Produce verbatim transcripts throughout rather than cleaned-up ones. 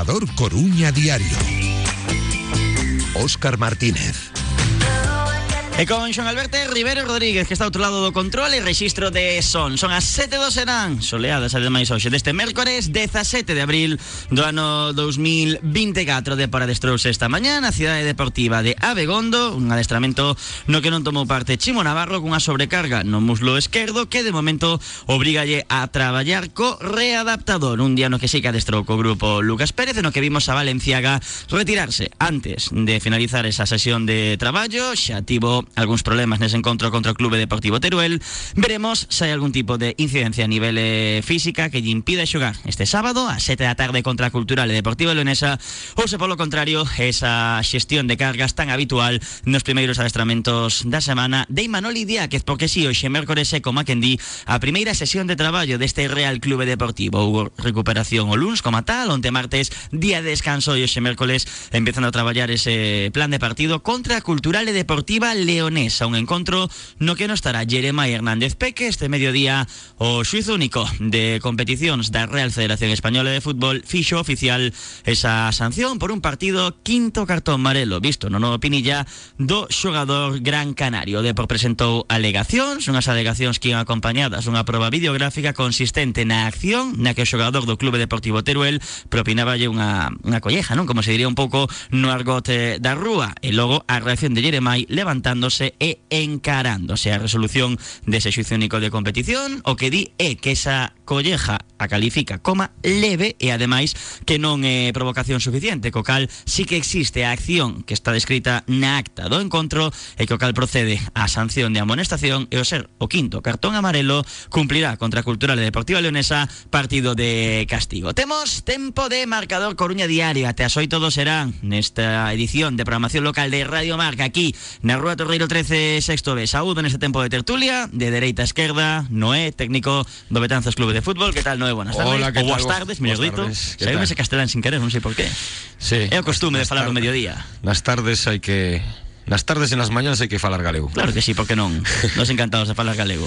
Marcador Coruña Diario. Óscar Martínez. E con Xoan Alberto Rivero Rodríguez, que está ao outro lado do control e rexistro de son. Son as sete do serán, soleadas ademais hoxe deste mércores dezasete de abril do ano dous mil vinte e catro. De para adestrouse esta mañá na cidade deportiva de Abegondo, un adestramento no que non tomou parte Chimo Navarro, cunha sobrecarga no muslo esquerdo que de momento obrigalle a traballar co readaptador. Un día no que sí que adestrou co grupo Lucas Pérez, no que vimos a Valenciaga retirarse antes de finalizar esa sesión de traballo. Xa tivo algúns problemas nese encontro contra o Clube Deportivo Teruel. Veremos se hai algún tipo de incidencia a nivel eh, física que lle impida xogar este sábado a sete da tarde contra a Cultural e Deportiva Leonesa, ou se polo contrario esa xestión de cargas tan habitual nos primeiros adestramentos da semana de Imanol Idiáquez, porque si hoxe mércores é, como a quen di, a primeira sesión de traballo deste Real Clube Deportivo. Houve recuperación o luns como tal, onte martes día de descanso, e hoxe mércoles empezando a traballar ese plan de partido contra a Cultural e Deportiva Leonesa, un encontro no que non estará Jeremai Hernández Peque. Este mediodía o xuiz único de competicións da Real Federación Española de Fútbol fixo oficial esa sanción por un partido quinto cartón amarelo visto no novo Pinilla do xogador gran canario. O Depor presentou alegacións, unhas alegacións que iban acompañadas dunha proba videográfica consistente na acción na que o xogador do Clube Deportivo Teruel propináballe unha, unha colleja, non? Como se diría un pouco no argote da rúa, e logo a reacción de Jeremai levantándose e encarándose. A resolución dese xuizo único de competición o que di é que esa colleja a califica como leve e ademais que non é provocación suficiente, co cal sí que existe a acción que está descrita na acta do encontro e que o cal procede a sanción de amonestación, e o ser o quinto cartón amarelo cumplirá contra a Cultural e Deportiva Leonesa partido de castigo. Temos tempo de Marcador Coruña Diario até as oito do serán nesta edición de programación local de Radio Marca aquí na Rúa Torreiro trece, sexto B. Saúdo neste tempo de tertulia, de dereita a esquerda, Noé, técnico do Betanzos Clube de Fútbol. Que tal, Noé? Buenas tardes. Hola, que ou boas tal? tardes, mellor dito. Saíme ese castelán sin querer, non sei por qué. Sí. É o costume de falar o mediodía. Nas tardes hai que... Nas tardes e nas mañanas hai que falar galego. Claro que sí, porque non. Nos encantados de falar galego.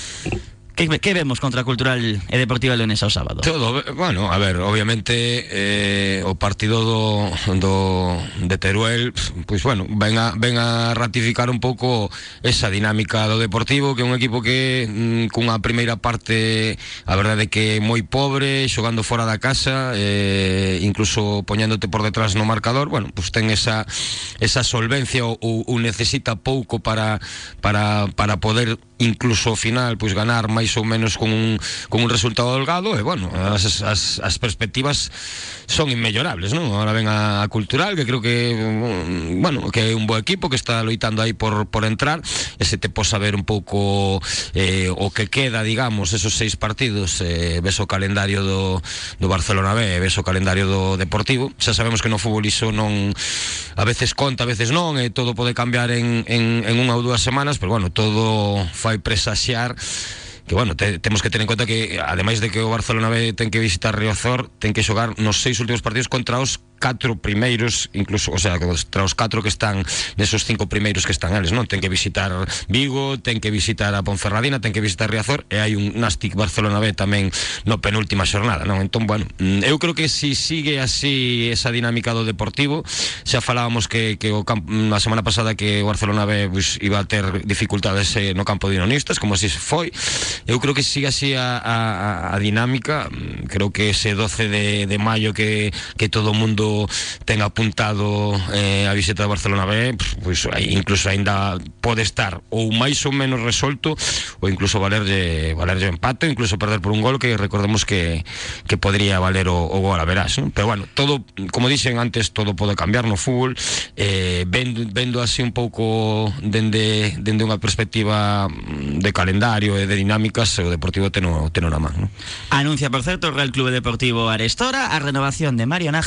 Que, que vemos contra a Cultural e Deportiva Leonesa o sábado? Todo, bueno, a ver, obviamente eh, o partido do, do de Teruel, pois pues, bueno, ven a, ven a ratificar un pouco esa dinámica do Deportivo, que é un equipo que mm, cunha primeira parte a verdade é que moi pobre, xogando fora da casa, eh, incluso poñéndote por detrás no marcador. Bueno, pois pues ten esa esa solvencia ou, ou necesita pouco para para para poder incluso ao final pois ganar máis ou menos con un, con un resultado holgado. E bueno, as, as, as perspectivas son inmellorables, non? Ahora ven a, a Cultural, que creo que bueno, que é un bo equipo que está loitando aí por, por entrar, e se te posa ver un pouco eh, o que queda, digamos, esos seis partidos, eh, ves o calendario do, do Barcelona B, ves o calendario do Deportivo. Xa sabemos que no fútbol iso non, a veces conta, a veces non, e todo pode cambiar en, en, en unha ou dúas semanas, pero bueno, todo fai presaxiar que, bueno, te, temos que ter en conta que ademais de que o Barcelona B ten que visitar Riazor, ten que xogar nos seis últimos partidos contra os catro primeiros, incluso, o sea, contra os catro que están nesos cinco primeiros que están eles, non? Ten que visitar Vigo, ten que visitar a Ponferradina, ten que visitar Riazor, e hai un Nastic Barcelona B tamén no penúltima xornada, non? Entón, bueno, eu creo que si sigue así esa dinámica do Deportivo, xa falábamos que, que o camp, a semana pasada que o Barcelona B pues, iba a ter dificultades eh, no campo de unionistas, como así se foi. Eu creo que sigue así a, a, a dinámica. Creo que ese doce de, de maio que, que todo o mundo ten apuntado eh, a visita de Barcelona B, pois pues, incluso ainda pode estar ou máis ou menos resolto, ou incluso valerlle valerlle empate, incluso perder por un gol, que recordemos que, que podría valer o, o gol a verás, ¿no? Pero bueno, todo, como dixen antes, todo pode cambiar no fútbol. eh, vendo, vendo así un pouco dende, dende unha perspectiva de calendario e de dinámicas, o Deportivo teno, teno na man, ¿no? Anuncia, por certo, o Real Clube Deportivo Arestora a renovación de Mario Nájera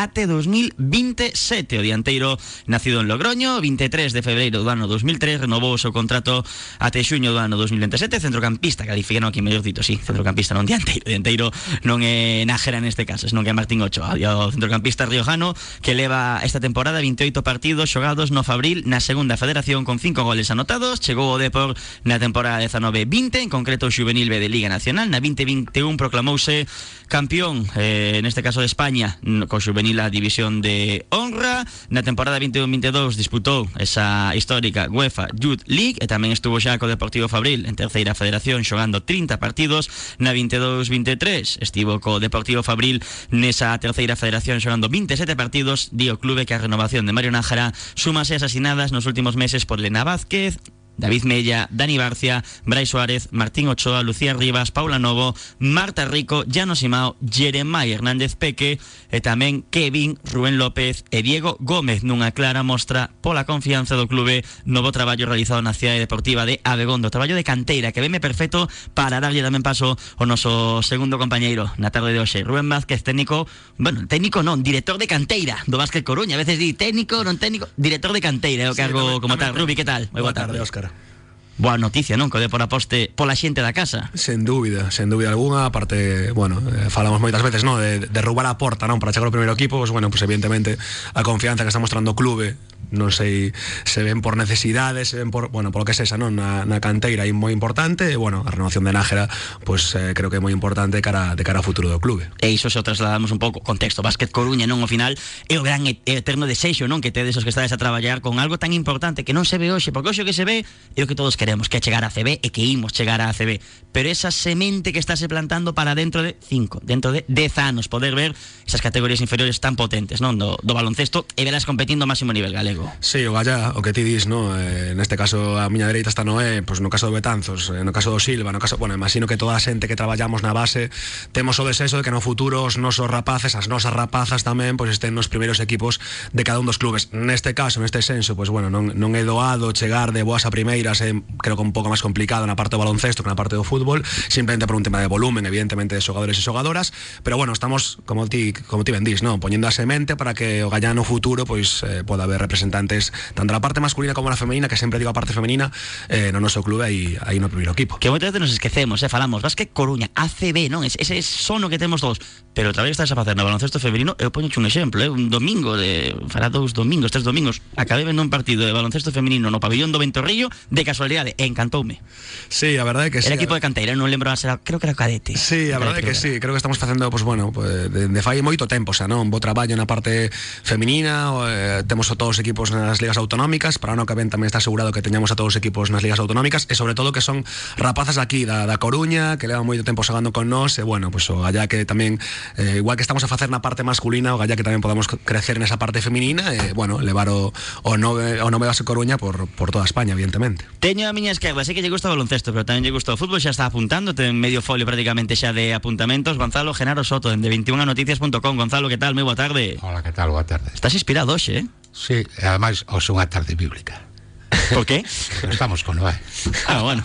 até dos mil veintisiete. O dianteiro nacido en Logroño, veintitrés de febreiro do ano dos mil tres, renovou o seu contrato até xuño do ano dos mil veintisiete. Centrocampista, calificaron aquí mellor dito, sí, centrocampista non dianteiro. Dianteiro non é Nájera neste caso, senón que é Martín Ochoa, o centrocampista riojano que leva esta temporada veintioito partidos xogados no Fabril na segunda federación con cinco goles anotados. Chegou o Depor na temporada dezanove vinte, en concreto o Xuvenil B de Liga Nacional. Na veinte veintiún proclamouse campeón, eh, neste caso de España, co Xuvenil a división de honra. Na temporada veintiún veintidós disputou esa histórica UEFA Youth League e tamén estuvo xa co Deportivo Fabril en terceira federación xogando trinta partidos. Na veintidós veintitrés estivo co Deportivo Fabril nesa terceira federación xogando veintisiete partidos. Di o clube que a renovación de Mario Nájera súmase as asinadas nos últimos meses por Lena Vázquez, David Mella, Dani Barcia, Brais Suárez, Martín Ochoa, Lucía Rivas, Paula Novo, Marta Rico, Llano Simao, Jeremai Hernández Peque e tamén Kevin, Rubén López e Diego Gómez, nunha clara mostra pola confianza do clube no bo traballo realizado na cidade deportiva de Abegondo. Traballo de canteira que veme perfecto para darlle tamén paso ao noso segundo compañeiro na tarde de hoxe, Rubén Vázquez, técnico, bueno, técnico non, director de canteira do Básquet Coruña. A veces di técnico, non técnico, director de canteira, é o cargo sí, como tal. Rubi, que tal? Moi boa tarde, Óscar. Boa noticia, non? Que o Depor aposte pola xente da casa. Sen dúbida, sen dúbida alguna. Aparte, bueno, eh, falamos moitas veces, non? De, de roubar a porta, non? Para chegar ao primeiro equipo, pues, bueno, pues evidentemente a confianza que está mostrando o clube, non sei se ven por necesidades, se ven por, bueno, polo que sexa, non? Na, na canteira é moi importante, e, bueno, a renovación de Nájera, pues eh, creo que é moi importante de cara, de cara ao futuro do clube. E iso se o trasladamos un pouco, contexto, Básquet Coruña, non? Ao final, é o gran eterno desexo, non? Que tedes os que estades a traballar con algo tan importante que non se ve hoxe, porque hoxe o que se ve é o que todos queremos, que é chegar a C B e que imos chegar a C B, pero esa semente que estáse plantando para dentro de cinco, dentro de dez anos, poder ver esas categorías inferiores tan potentes, non? Do, do baloncesto e velas competindo ao máximo nivel galego. Sí, o Galla, o que ti dis, no? Eh, neste caso a miña dereita está Noé, pues no caso do Betanzos, eh, no caso do Silva, no caso, bueno, imagino que toda a xente que traballamos na base temos o desexo de que no futuro os nosos rapaces, as nosas rapazas tamén, pues estén nos primeiros equipos de cada un dos clubes. Neste caso, neste senso, pues bueno, non, non é doado chegar de boas a primeiras, eh, creo que un pouco máis complicado na parte do baloncesto que na parte do fútbol, simplemente por un tema de volumen, evidentemente, de xogadores e xogadoras, pero bueno, estamos, como ti, como ti ben dís, ¿no? Poñendo a semente para que o Gallá no futuro pois eh, poda haber representantes tanto na parte masculina como na femenina, que sempre digo a parte femenina, eh, no noso clube aí, aí no primeiro equipo. Que moitas veces nos esquecemos, eh, falamos, Básquet Coruña, A C B, non? Ese sono que temos todos, pero outra vez estás a facer no baloncesto femenino. Eu poñoche un exemplo, eh, un domingo, de, fará dous domingos, tres domingos, acabei vendo un partido de baloncesto femenino no pabellón do Ventorrillo, de casualidade, e encantoume. Sí, a verdade é que sí. El equipo de canteira, non lembro, creo que era cadete. Sí, a verdade é que sí, creo que estamos facendo, pues bueno, pues, de, de fai moito tempo, xa, non? Un bo traballo na parte femenina, eh, temos a todos os equipos nas ligas autonómicas, para non que ben tamén está asegurado que teñamos a todos os equipos nas ligas autonómicas, e sobre todo que son rapazas aquí da, da Coruña, que levan moito tempo xogando con nós, e bueno, pues o Gallá que tamén, eh, igual que estamos a facer na parte masculina, o Gallá que tamén podamos crecer nesa parte femenina, e bueno, levar o, o nove, o nove Base Coruña por, por toda España, evidentemente. Teño a miña esquerda, sei que lle gusta o baloncesto, pero tamén lle gusta o fútbol, xa está apuntando, ten medio folio prácticamente xa de apuntamentos. Gonzalo Genaro Soto, de veintiún a noticias punto com. Gonzalo, que tal? Moi boa tarde. Hola, que tal? Boa tarde. Estás inspirado hoxe, eh? Sí, e ademais, hoxe unha tarde bíblica. Por qué? Estamos con Noé. Ah, bueno.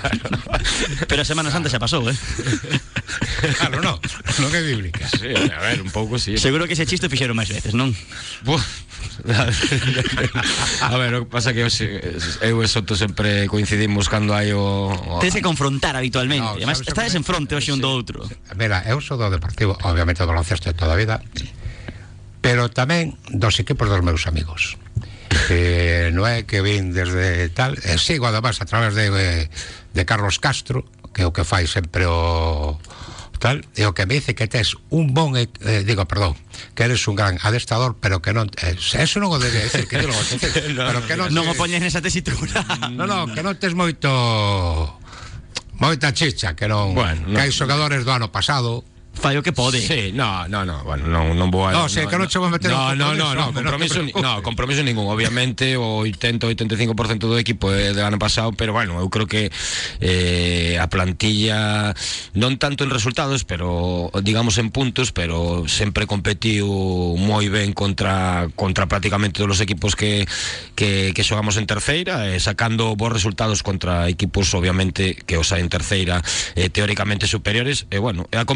Pero a Semana Santa xa pasou, eh? Claro, non, non é bíblica. Sí, a ver, un pouco sí. Seguro que ese chiste fixeron máis veces, non? Buf. A ver, o que pasa que eu, eu e Soto sempre coincidimos cando hai o... o... Tens que confrontar habitualmente. No, Además, estades en fronte hoxe un do outro. Mira, eu sou do Deportivo, obviamente do baloncesto de toda a vida, pero tamén dos equipos dos meus amigos. Que non é que vin desde tal, e sigo además a través de, de Carlos Castro, que é o que fai sempre o tal, e o que me dice que tes un bon, eh, digo, perdón, que eres un gran adestrador, pero que non, eh, eso non o debe decir, que yo lo voy a decir, no, pero que non, non o poñes nesa tesitura. No, no, que non tes moito moita chicha, que non, bueno, no. Que hai xogadores do ano pasado fai o que pode. Sí, no, no, no, bueno, non, non vou a... No, sei, no, que non che vou meter no, un no, no, no, compromiso, no, no, compromiso ningún, obviamente o oitenta a oitenta e cinco por cento do equipo é do ano pasado, pero bueno, eu creo que eh, a plantilla non tanto en resultados, pero digamos en puntos, pero sempre competiu moi ben contra contra prácticamente todos os equipos que que, que xogamos en terceira, eh, sacando bons resultados contra equipos obviamente que os hai en terceira eh, teóricamente superiores, e bueno, a competitividade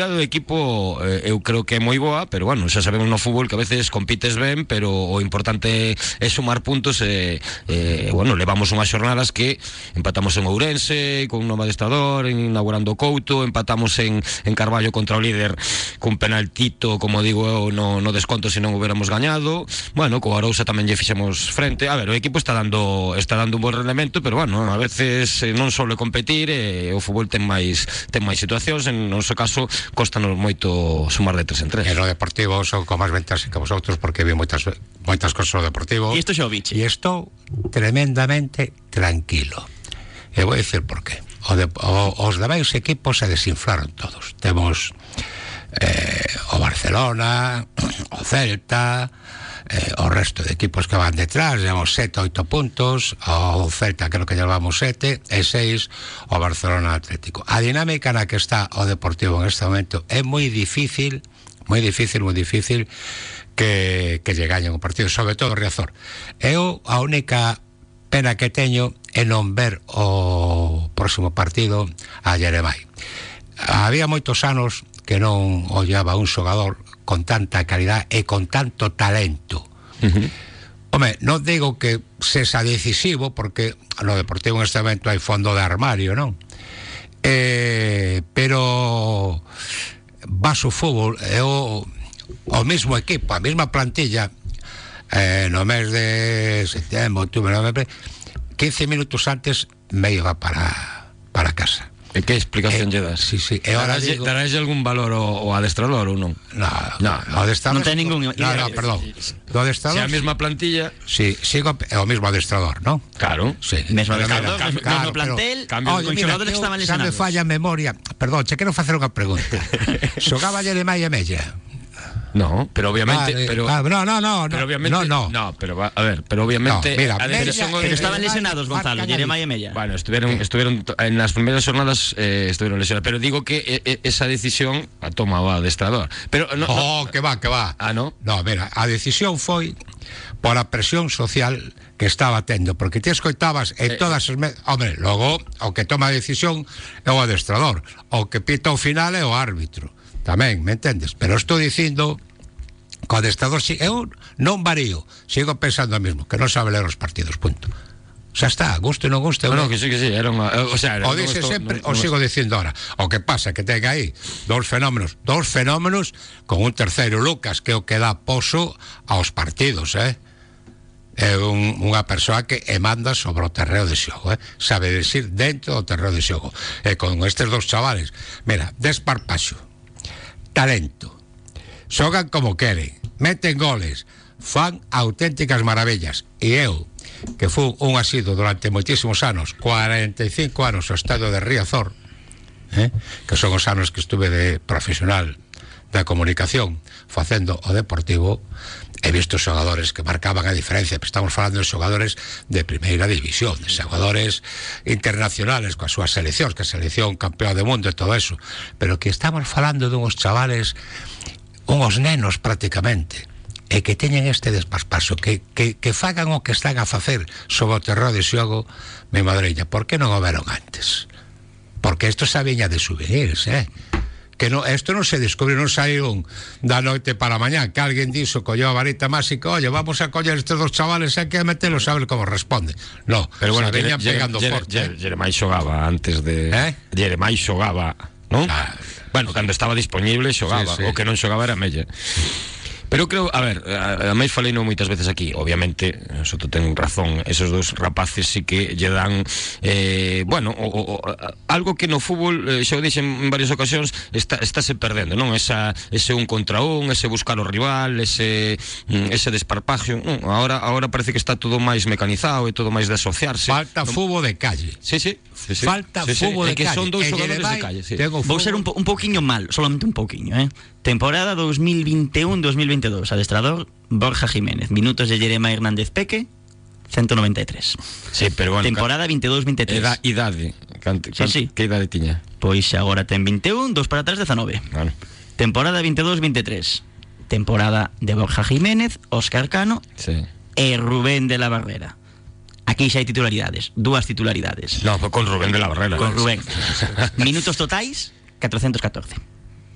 do equipo eh, eu creo que é moi boa, pero bueno, xa sabemos no fútbol que a veces compites ben, pero o importante é sumar puntos e, eh, bueno, levamos unhas xornadas que empatamos en Ourense con un novo adestrador, inaugurando Couto, empatamos en, en Carballo contra o líder cun penaltito, como digo eu, no, no desconto se non hubiéramos gañado. Bueno, co Arousa tamén lle fixemos frente. A ver, o equipo está dando está dando un bom rendemento, pero bueno, a veces eh, non só competir, e o fútbol ten máis ten máis situacións. En noso caso costanos moito sumar de tres en tres. En lo deportivo son con máis ventas que vosotros, porque vi moitas moitas cosas no deportivo. E isto xa o biche. E estou tremendamente tranquilo. E vou dicir por qué. O de, o, os demais equipos se desinflaron todos. Temos eh, o Barcelona, o Celta, eh, o resto de equipos que van detrás, llevamos sete, oito puntos, o Celta creo que llevamos sete, e seis o Barcelona Atlético. A dinámica na que está o Deportivo en este momento é moi difícil, moi difícil, moi difícil que, que lle gañen o partido, sobre todo o Riazor. Eu a única pena que teño é non ver o próximo partido a Jeremai. Había moitos anos que non ollaba un xogador con tanta calidad e con tanto talento. Uh-huh. Home, non digo que sexa decisivo, porque no Deportivo en este momento hai fondo de armario, non? Eh, pero vas o fútbol e o, o mesmo equipo, a mesma plantilla, eh, no mes de setembro, outubro, novembro, quince minutos antes me iba para, para casa. E que explicación eh, lle das? Sí, sí. E ahora darás, digo... darás algún valor ao, ao adestrador ou non? No, no, no, adestrador... Non ten ningún... No, no, perdón. Do adestrador... Se a mesma plantilla... Sí, sigo é o mesmo adestrador, non? Claro. Sí. Mesmo Pero adestrador, mira, mesmo claro, plantel, cambio, con xogadores que estaban Xa me lesionados. falla a memoria. Perdón, che quero facer unha pregunta. Xogaba Jeremai e Mella? No, pero obviamente, Vale, pero ah, no, no, no, pero no, obviamente, no, no, no, pero va, a ver, pero obviamente, no, mira, a Mella, decisión, Pero eh, estaban eh, lesionados, Gonzalo, Marca Jeremai e Mella. bueno, estuvieron, estuvieron en las primeras jornadas eh, estuvieron lesionados, pero digo que eh, eh, esa decisión la toma o adestrador. Pero no, Oh, no, que va, que va. Ah, no? No, mira, a decisión foi por a presión social que estaba tendo, porque ti escoitabas en Eh, todas as... Me... Hombre, logo, o que toma a decisión é o adestrador, o que pita o final é o árbitro. Tamén, me entendes? Pero estou dicindo que o adestrador, si, eu non varío, sigo pensando o mismo, que non sabe ler os partidos, punto. Xa está, gusto e non gusto. no, no, que sí, que sí, era unha, o sea, O non dice estou- sempre, non- o non- sigo dicindo ahora. O que pasa é que ten aí dous fenómenos, dous fenómenos con un terceiro, Lucas, que é o que dá poso aos partidos, eh? É un, unha persoa que emanda sobre o terreo de xogo, eh? Sabe decir dentro do terreo de xogo. E con estes dous chavales, mira, desparpaxo, talento, xogan como queren, meten goles, fan auténticas maravillas. E eu, que fui un asido durante moitísimos anos, cuarenta e cinco anos ao estadio de Riazor, eh? que son os anos que estuve de profesional da comunicación facendo o Deportivo, he visto xogadores que marcaban a diferencia, pero estamos falando de xogadores de primeira división, de xogadores internacionales coas súas seleccións, que a selección campeón do mundo e todo eso, pero que estamos falando dunhos chavales, unhos nenos prácticamente, e que teñen este despaspaso, que, que, que fagan o que están a facer sobre o terreo de xogo, mi madreña, por que non o veron antes? Porque isto xa viña de souvenirs, eh? Que no, isto non se descubriu, non saíron da noite para mañá, que alguén dixo, colleu a varita máxica, oye, vamos a coller estes dos chavales, hai que metelos a ver como responde. No, Pero bueno, xa veñan Jere- pegando Jere- forte. Jere- Jeremai xogaba antes de Eh? Jeremai xogaba, non? Ah, Bueno, cando estaba disponible xogaba, Sí, sí. o que non xogaba era Mella. Pero creo, a ver, a, a máis falei non moitas veces aquí, obviamente, Soto ten razón, esos dos rapaces sí que lle dan, eh, bueno, o, o, algo que no fútbol, eh, xa o dixen en varias ocasións, está, estáse perdendo, non? Esa, ese un contra un, ese buscar o rival, ese, ese desparpajo, non? Ahora, ahora parece que está todo máis mecanizado e todo máis de asociarse. Falta Non- fútbol de calle. Sí, sí, sí, sí. Falta sí, sí. fútbol É de que calle. son dous E xogadores de Jeremai calle, sí. ten o Vou ser un, po, un pouquiño mal, solamente un pouquiño, eh? Temporada dos mil vinte e un dos mil veintidós, adestrador Borja Jiménez, minutos de Jeremai Hernández Peque, ciento noventa e tres. Sí, pero bueno, Temporada veintidós vinte e tres. Eda, idade. Cante, Sí, sí. Que idade tiña? Pois agora ten vinte e un, dos para atrás dezanove. Bueno. Temporada veintidós vinte e tres. Temporada de Borja Jiménez, Óscar Cano Sí. e Rubén de la Barrera. Aquí xa hai titularidades, dúas titularidades. No, fue con Rubén de la Barrera. Con Rubén. Minutos totais, catrocentos catorce.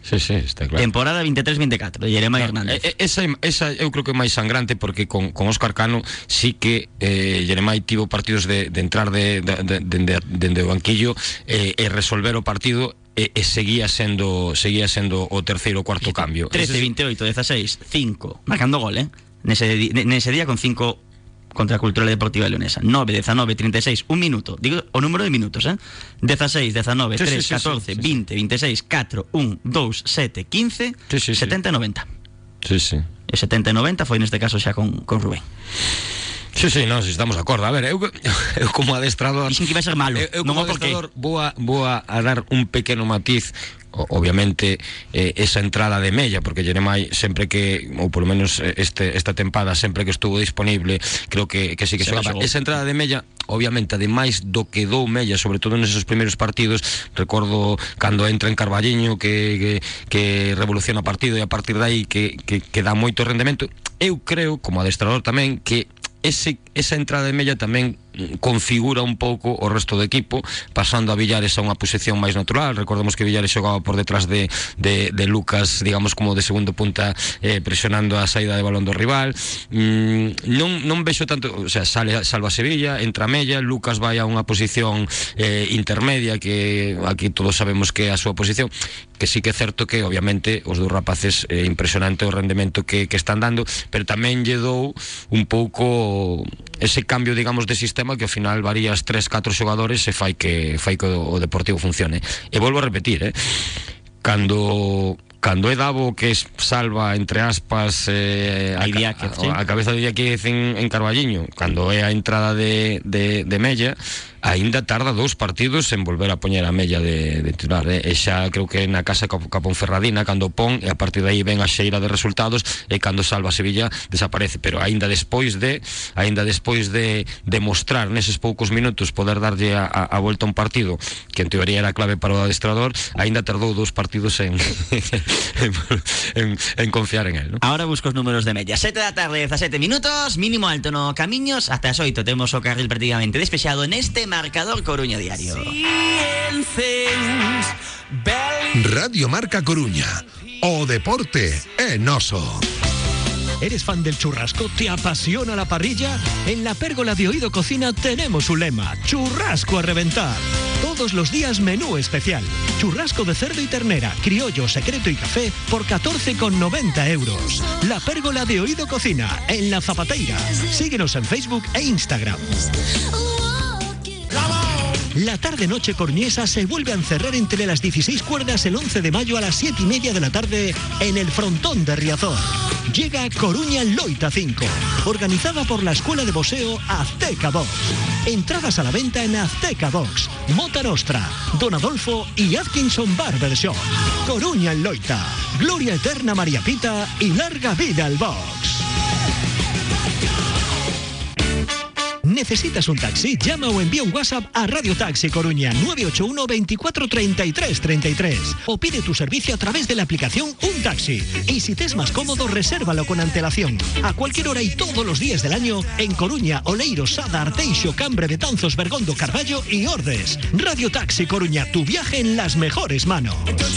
Sí, sí, está claro. Temporada veintitrés veinticuatro de Jeremai Claro, Hernández. e- esa, esa eu creo que é máis sangrante porque con, con Óscar Cano sí que eh, Jeremai tivo partidos de, de entrar de, de, de, de, de, de banquillo eh, e resolver o partido e, e seguía sendo seguía sendo o terceiro ou cuarto cambio. trece, Ese- veintiocho, dieciséis, cinco, marcando gol, eh? Nese, di- nese día con cinco contra a Cultural Deportiva Leonesa. nove, diecinueve, treinta y seis, un minuto. Digo o número de minutos, eh? dieciséis, diecinueve, Sí, sí, tres, sí, catorce, sí, sí. veinte, veintiséis, catro, un, dous, sete, quince, Sí, sí, sí. setenta e noventa. Sí, sí. E setenta e noventa foi neste caso xa con, con Rubén. Sí, sí, no, si estamos de acordo. A ver, eu, eu como adestrador... Dixen que iba a ser malo, Eu, eu non como o porqué. adestrador vou a, vou a, a dar un pequeno matiz o- obviamente eh, esa entrada de Mella, porque Jeremai sempre que, ou polo menos eh, este, esta tempada sempre que estuvo disponible, creo que, que sí que Se xogaba. gol. Esa entrada de Mella, obviamente, ademais do que dou Mella, sobre todo neses primeiros partidos, recordo cando entra en Carballiño que, que, que revoluciona o partido e a partir de aí que, que, que dá moito rendemento. Eu creo, como adestrador tamén, que ese, esa entrada de Mella tamén configura un pouco o resto do equipo, pasando a Villares a unha posición máis natural. Recordemos que Villares xogaba por detrás de, de, de Lucas, digamos como de segundo punta, eh, presionando a saída de balón do rival. mm, non, non vexo tanto, o sea, sale, salva Sevilla, entra Mella, Lucas vai a unha posición eh, intermedia, que aquí todos sabemos que é a súa posición, que sí que é certo que obviamente os dous rapaces é eh, impresionante o rendemento que, que están dando, pero tamén lle dou un pouco ese cambio, digamos, de sistema que ao final varías tres, catro xogadores e fai que fai que o, o Deportivo funcione. E volvo a repetir, eh, cando cando é Davo que es, salva entre aspas eh, a, Idiáquez, a, sí. a cabeza de Idiáquez en, en Carballiño, cando é a entrada de, de, de Mella, aínda tarda dous partidos en volver a poñer a Mella de, de titular, eh? E xa creo que na casa ca, ca Ponferradina cando pon, e a partir de aí ven a xeira de resultados, e cando salva a Sevilla desaparece, pero aínda despois de aínda despois de demostrar neses poucos minutos poder darlle a, a, a volta a un partido que en teoría era clave para o adestrador, aínda tardou dous partidos en en, en, en confiar en él, ¿no? Ahora busco os números de Mella. sete da tarde, dezasete minutos, mínimo alto no camiños, hasta as oito temos o carril prácticamente despexado neste marcador Coruña Diario. Radio Marca Coruña. O deporte é noso. ¿Eres fan del churrasco? ¿Te apasiona la parrilla? En la pérgola de Oído Cocina tenemos un lema: churrasco a reventar. Todos los días menú especial. Churrasco de cerdo y ternera, criollo, secreto y café por catorce con noventa euros. La pérgola de Oído Cocina, en La Zapateira. Síguenos en Facebook e Instagram. La tarde-noche coruñesa se vuelve a encerrar entre las dieciséis cuerdas el once de mayo a las siete y media de la tarde en el frontón de Riazor. Llega Coruña Loita cinco, organizada por la Escuela de Boxeo Azteca Box. Entradas a la venta en Azteca Box, Mota Nostra, Don Adolfo y Atkinson Barber Shop. Coruña Loita, gloria eterna María Pita y larga vida al box. ¿Necesitas un taxi? Llama o envía un WhatsApp a Radio Taxi Coruña nueve ocho uno, veinticuatro, treinta y tres, treinta y tres o pide tu servicio a través de la aplicación Un Taxi. Y si te es más cómodo, resérvalo con antelación. A cualquier hora y todos los días del año en Coruña, Oleiros, Sada, Arteixo, Cambre, Betanzos, Bergondo, Carballo y Ordes. Radio Taxi Coruña, tu viaje en las mejores manos.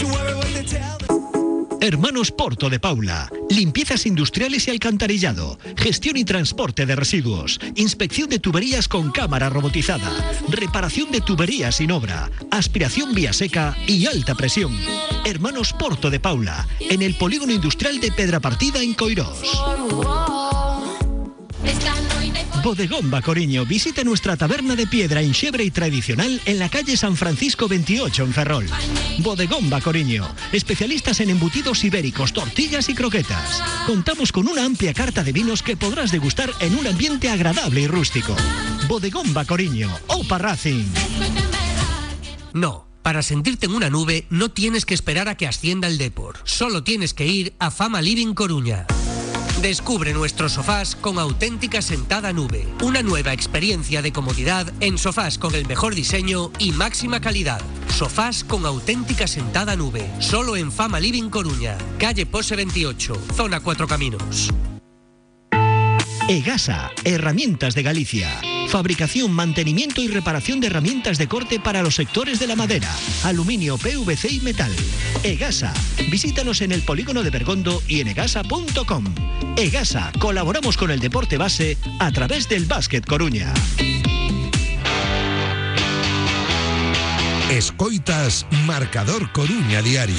Hermanos Porto de Paula, limpiezas industriales y alcantarillado, gestión y transporte de residuos, inspección de tuberías con cámara robotizada, reparación de tuberías sin obra, aspiración vía seca y alta presión. Hermanos Porto de Paula, en el polígono industrial de Pedrapartida en Coirós. Bodegón Bacoriño, visita nuestra taberna de piedra enxebre y tradicional en la calle San Francisco veintiocho en Ferrol. Bodegón Bacoriño, especialistas en embutidos ibéricos, tortillas y croquetas. Contamos con una amplia carta de vinos que podrás degustar en un ambiente agradable y rústico. Bodegón Bacoriño, Opa Racing. No, para sentirte en una nube no tienes que esperar a que ascienda el Depor. Solo tienes que ir a Fama Living Coruña. Descubre nuestros sofás con auténtica sentada nube. Una nueva experiencia de comodidad en sofás con el mejor diseño y máxima calidad. Sofás con auténtica sentada nube. Solo en Fama Living Coruña. Calle Pose veintiocho, zona Cuatro Caminos. Egasa, Herramientas de Galicia. fabricación, mantenimiento y reparación de herramientas de corte para los sectores de la madera, aluminio, P V C y metal. Egasa. Visítanos en el polígono de Bergondo y en egasa punto com. Egasa. Colaboramos con el deporte base a través del Básquet Coruña. Escoitas Marcador Coruña Diario.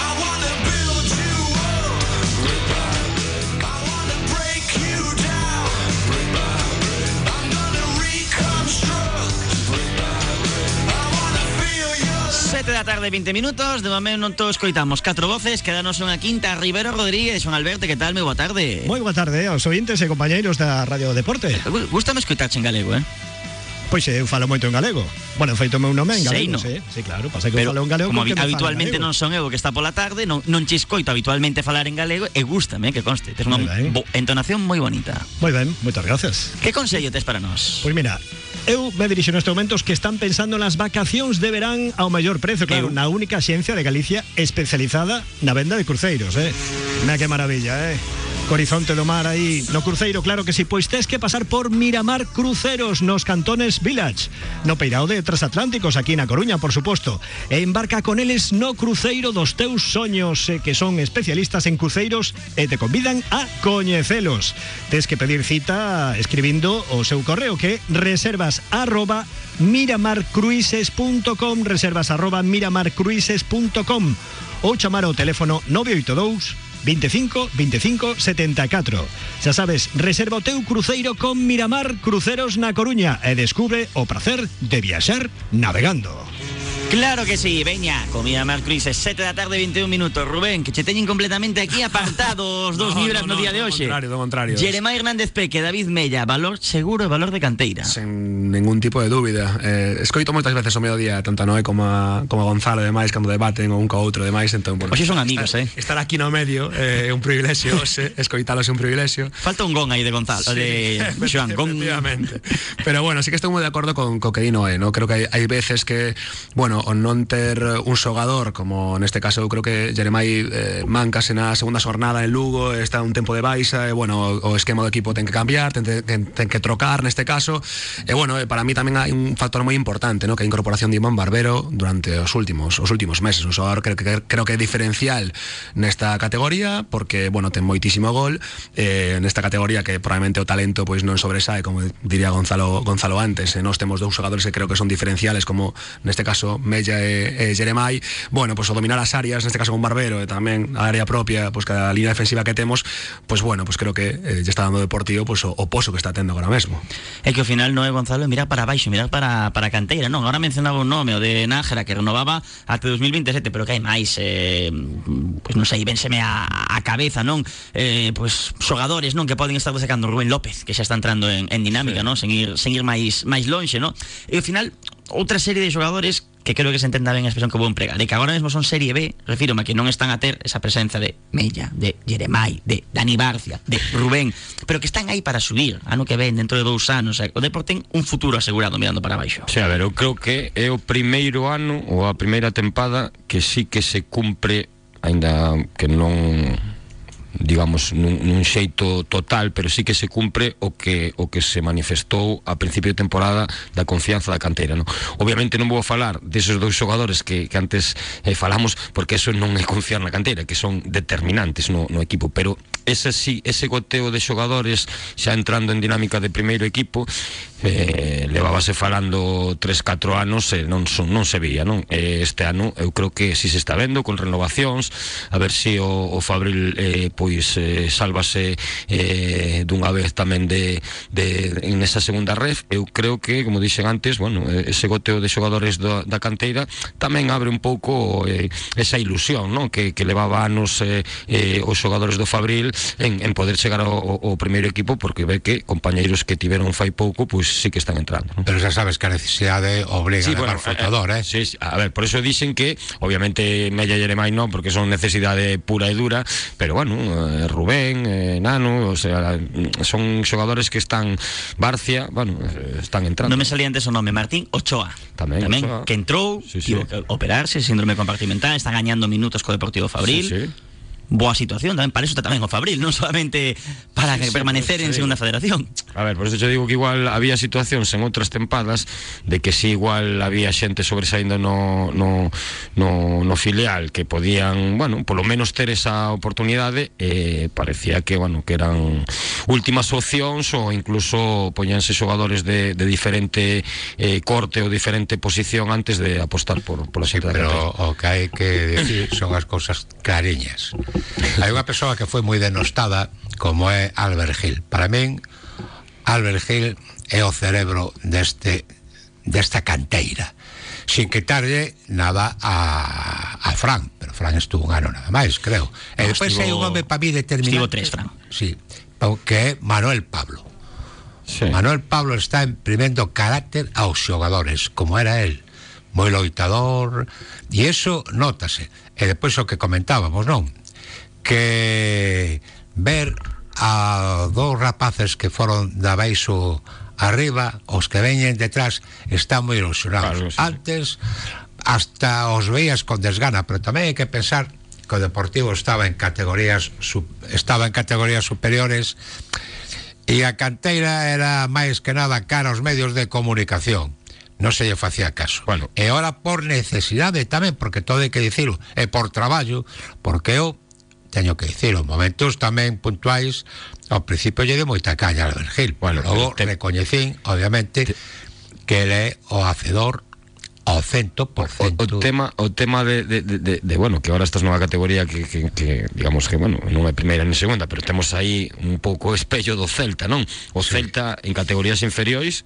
sete da tarde, veinte minutos. De momento escoitamos catro voces. Quedanos unha quinta. Rivero Rodríguez, Joan Alberto, que tal? Moi boa tarde. Moi boa tarde aos ointes e compañeiros da Radio Deporte. Gústame escoitarche en galego, eh? Pois eu falo moito en galego. Bueno, feito meu nome en galego, sí, no. sí, claro, pasa que Pero eu falo en galego. como porque me habitualmente falo en non son eu que está pola tarde, non, non che escoito habitualmente falar en galego e gústame, que conste. Tes unha bo, entonación moi bonita. Moi ben, moitas gracias. Que consello tes para nós? Pois mira, eu me dirixo nestes momentos que están pensando nas vacacións de verán ao mellor prezo, claro, eu. na única axencia de Galicia especializada na venda de cruceiros, eh. Mira que maravilla, eh. Horizonte do mar aí no cruceiro, claro que si, pois tes que pasar por Miramar Cruceros nos cantones Village, no peirao de Transatlánticos aquí na Coruña, por suposto, e embarca con eles no cruceiro dos teus soños, eh, que son especialistas en cruceiros e te convidan a coñecelos. Tes que pedir cita escribindo o seu correo, que é reservas arroba miramarcruises punto com, reservas arroba miramarcruises punto com, ou chamar ao teléfono nove oito dous veinticinco veinticinco setenta e catro. Xa sabes, reserva o teu cruceiro con Miramar Cruceros na Coruña e descubre o prazer de viaxar navegando. Claro que sí, veña, con Miramar Cruises, sete da tarde, veintiún minutos. Rubén, que che teñen completamente aquí apartados dos no, libras no, no, no, día de hoxe. Do contrario, do contrario. Jeremai Hernández Peque, David Mella, valor seguro e valor de canteira. Sen ningún tipo de dúbida. Eh, escoito moitas veces o mediodía, tanto a Noé como a, como a Gonzalo, demais, cando debaten un co outro, demais, entón, bueno. Oxe son amigos, estar, eh. Estar aquí no medio é eh, un privilexio, se, escoitalos é un privilexio. Falta un gong aí de Gonzalo, sí, de Joan, gong. Efectivamente. Pero bueno, sí que estou moi de acordo con co que di Noé, ¿no? Creo que hai, hai veces que, bueno, o non ter un xogador, como neste caso eu creo que Jeremai eh, mancase na segunda xornada en Lugo, está un tempo de baixa, e bueno, o, o esquema do equipo ten que cambiar, ten, ten, ten que trocar neste caso, e bueno, para mí tamén hai un factor moi importante, ¿no? Que a incorporación de Iván Barbero durante os últimos os últimos meses, un xogador creo que creo que é diferencial nesta categoría, porque bueno, ten moitísimo gol, eh, nesta categoría que probablemente o talento pois non sobresae, como diría Gonzalo Gonzalo antes, e nós temos dous xogadores que creo que son diferenciales, como neste caso Mella e, e Jeremai. Bueno, pues o dominar as áreas, neste caso con Barbero, e tamén a área propia, pues cada línea defensiva que temos, pues bueno, pues creo que eh, ya está dando Deportivo pues o, o poso que está tendo agora mesmo. É que ao final non é Gonzalo mirar para baixo, mirar para, para canteira, non? Agora mencionaba un nome, o de Nájera, que renovaba até dos mil veintisiete, pero que hai máis, eh, pues non sei, vénseme a, a cabeza, non? Eh, pues xogadores, non? Que poden estar sacando Rubén López, que xa está entrando en, en dinámica, sí, non? Sen ir, sen ir máis, máis lonxe, non? E ao final, outra serie de xogadores que creo que se entenda ben a expresión que vou empregar, e que agora mesmo son Serie B, refírome a que non están a ter esa presenza de Mella, de Jeremai, de Dani Barcia, de Rubén, pero que están aí para subir ano que ven, dentro de dous anos. O Depor ten un futuro asegurado mirando para baixo. Sí, a ver, eu creo que é o primeiro ano ou a primeira tempada que sí que se cumpre, aínda que non digamos nun, nun xeito total, pero sí que se cumpre o que o que se manifestou a principio de temporada da confianza da canteira, no? Obviamente non vou falar deses dous xogadores que, que antes eh, falamos, porque eso non é confiar na canteira, que son determinantes no, no equipo, pero ese sí, ese goteo de xogadores xa entrando en dinámica de primeiro equipo, eh, levábase falando tres catro anos e non, son, non se veía, non? Eh, este ano eu creo que si se está vendo con renovacións, a ver si o, o Fabril eh, pois eh, sálvase eh, dunha vez tamén de, de en esa segunda ref. Eu creo que, como dixen antes, bueno, ese goteo de xogadores da, da canteira tamén abre un pouco eh, esa ilusión, non? Que, que levaba anos eh, eh, os xogadores do Fabril en, en poder chegar ao, ao primeiro equipo, porque ve que compañeiros que tiveron fai pouco, pois sí que están entrando, ¿no? Pero xa sabes que a necesidade obliga sí, a levar bueno, flotador, eh? Sí, a ver, por eso dicen que obviamente Mella e Jeremai non, porque son necesidade pura e dura, pero bueno, eh, Rubén, eh, Nano, o sea, son xogadores que están, Barcia, bueno, eh, están entrando. Non me salía antes o nome, Martín Ochoa tamén, tamén Ochoa, que entrou, sí, sí. Tivo que operarse, síndrome compartimental, está gañando minutos co Deportivo Fabril. Sí, sí. boa situación tamén, para eso está tamén o Fabril, non solamente para Sí, sí, permanecer pues, en sí. segunda federación. A ver, por eso yo digo que igual había situacións en outras tempadas de que si igual había xente sobresaindo no, no, no, no filial que podían, bueno, polo menos ter esa oportunidade, eh, parecía que, bueno, que eran últimas opcións ou incluso poñanse xogadores de, de diferente eh, corte ou diferente posición antes de apostar por, por la Sí, xente da pero cantera. o que hai que decir son as cousas clariñas. Hai unha persoa que foi moi denostada como é Albert Gil. Para min Albert Gil é o cerebro deste desta canteira, sin quitarlle nada a, a Fran, pero Fran estuvo un ano nada máis, creo. E No, despois estivo- hai un home para mí determinante. estivo tres, Fran. Sí, que é Manuel Pablo. Sí. Manuel Pablo está imprimiendo carácter aos xogadores, como era él, moi loitador, e iso nótase. E depois o que comentábamos, non? Que ver a dous rapaces que foron da baixo arriba, os que veñen detrás están moi ilusionados. Claro, sí. Antes hasta os veías con desgana, pero tamén hai que pensar que o Deportivo estaba en categorías sub, estaba en categorías superiores. E a canteira era máis que nada cara aos medios de comunicación. Non se lle facía caso. Bueno. E ora por necesidade tamén, porque todo hai que dicilo, e por traballo, porque eu teño que dicilo, momentos tamén puntuais, ao principio lle de moita caña a Albert Gil. Bueno, logo te- recoñecín, obviamente, te- que ele é o hacedor ao cento por O, cento. o tema o tema de, de, de, de, de bueno, que ahora estás nunha categoría que, que, que digamos que, bueno, non é primeira nem segunda, pero temos aí un pouco o espello do Celta, non? O sí. Celta en categorías inferiores,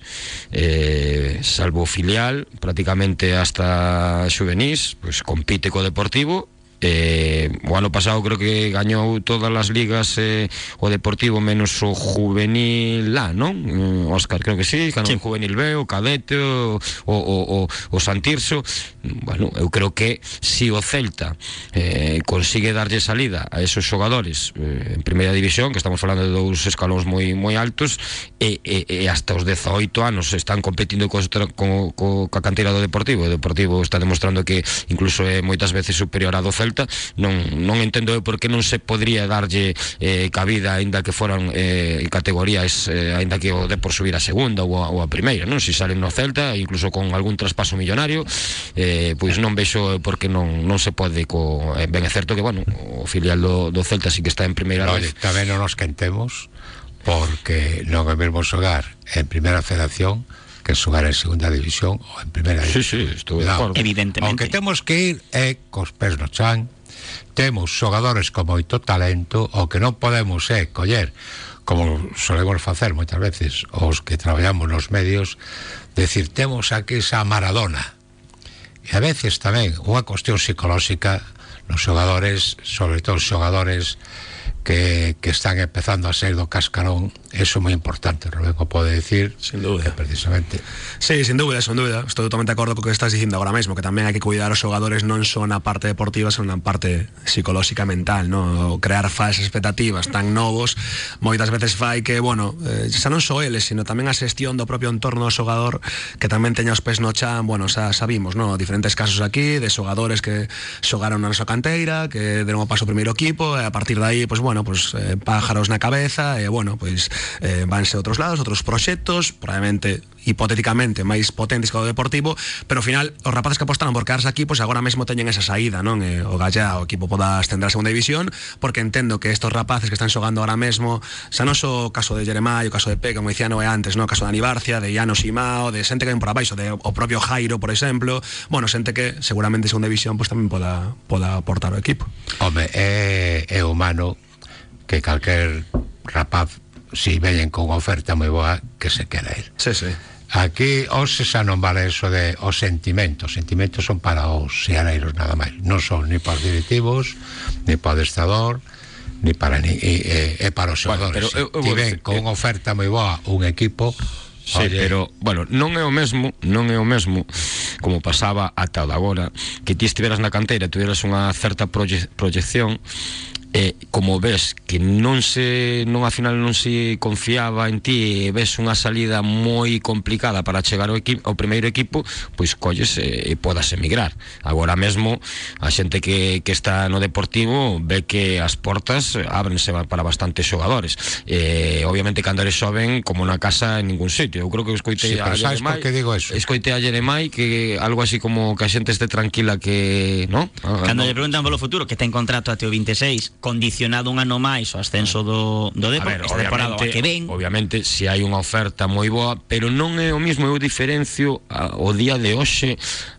eh, salvo o filial, prácticamente hasta xuvenís, pues compite co Deportivo. Eh, o ano pasado creo que gañou todas as ligas, eh, o Deportivo menos o juvenil A, non? Eh, Óscar, creo que sí, gañou Sí. o juvenil B, o cadete, o, o, o, o Santirso. Bueno, eu creo que si o Celta eh, consigue darlle salida a esos xogadores eh, en primeira división, que estamos falando de dous escalóns moi moi altos, e, e, e hasta os dezaoito anos están competindo co, co, co, ca canteira do Deportivo. O Deportivo está demostrando que incluso é moitas veces superior a do Celta. Non, non entendo eu por que non se podría darlle eh, cabida, aínda que foran eh, categorías, eh, aínda que o Depor subir a segunda ou a, ou a primeira, non? Si salen no Celta, incluso con algún traspaso millonario, eh, pois non vexo por que non, non se pode co, eh, ben é certo que, bueno, o filial do, do Celta sí que está en primeira Oye, vez. tamén non nos quentemos, porque non é mesmo xogar en primeira federación que xogar en segunda división ou en primeira Sí, división. sí, estou de Cuidado. acordo. Evidentemente. Aunque temos que ir é cos pés no chan, temos xogadores con moito talento, o que non podemos é coller, como solemos facer moitas veces os que traballamos nos medios, decir, temos aquí esa Maradona. E a veces tamén unha cuestión psicolóxica nos xogadores, sobre todo os xogadores que, que están empezando a ser do cascarón, eso é moi importante, Rubén o pode decir. Sin dúbida. Que precisamente Sí, sin dúbida, sin dúbida. Estou totalmente de acordo co que estás dicindo agora mesmo, que tamén hai que cuidar os xogadores non só na parte deportiva, senón na parte psicolóxica mental, no? Crear falsas expectativas tan novos moitas veces fai que, bueno, eh, xa non só eles, sino tamén a xestión do propio entorno do xogador que tamén teña os pés no chan. Bueno, xa sabimos, no? Diferentes casos aquí de xogadores que xogaron na nosa canteira, que deron o paso ao primeiro equipo, e a partir de aí, pues bueno, pues eh, pájaros na cabeza, e bueno, pues eh, vanse a outros lados, outros proxectos, probablemente hipotéticamente máis potentes que o Deportivo, pero ao final os rapaces que apostaron por quedarse aquí, pois pues agora mesmo teñen esa saída, non? E o Gallá, o equipo poda ascender a segunda división, porque entendo que estos rapaces que están xogando ahora mesmo, xa non só o caso de Jeremai, o caso de P, como dicía Noé antes, non? O caso de Anibarcia, de Llano Simao, de xente que ven por abaixo, de o propio Jairo, por exemplo, bueno, xente que seguramente en segunda división pois pues tamén poda poda aportar ao equipo. Home, é, é humano que calquer rapaz, si veñen con oferta moi boa, que se queda ir. Sí, sí. Aquí hoxe xa non vale eso de os sentimentos. Os sentimentos son para os seareiros nada máis. Non son ni para os directivos, ni para o adestrador, ni para ni, e, e, e para os Bueno, xogadores. pero eu- eu Ti vou ven decir, con unha oferta moi boa un equipo. Sí, oye, pero, bueno, non é o mesmo, non é o mesmo como pasaba ata o de agora, que ti estiveras na canteira, tuveras unha certa proye- proyección, E como ves que non se non a final non se confiaba en ti e ves unha salida moi complicada para chegar ao, equipo, ao primeiro equipo, pois colles e, e podas emigrar. Agora mesmo a xente que, que está no Deportivo ve que as portas ábrense para bastantes xogadores. E obviamente cando eres xoven, como na casa en ningún sitio. Eu creo que escoitei sí, a Jeremai, que digo eso? Escoitei a Jeremai que algo así como que a xente este tranquila que, ¿no? Cando no. lle preguntan polo futuro, que ten contrato até o veintiséis, condicionado un ano máis o ascenso do, do Depor, esta temporada que ven. Obviamente, se hai unha oferta moi boa, pero non é o mismo. Eu diferencio a, o día de hoxe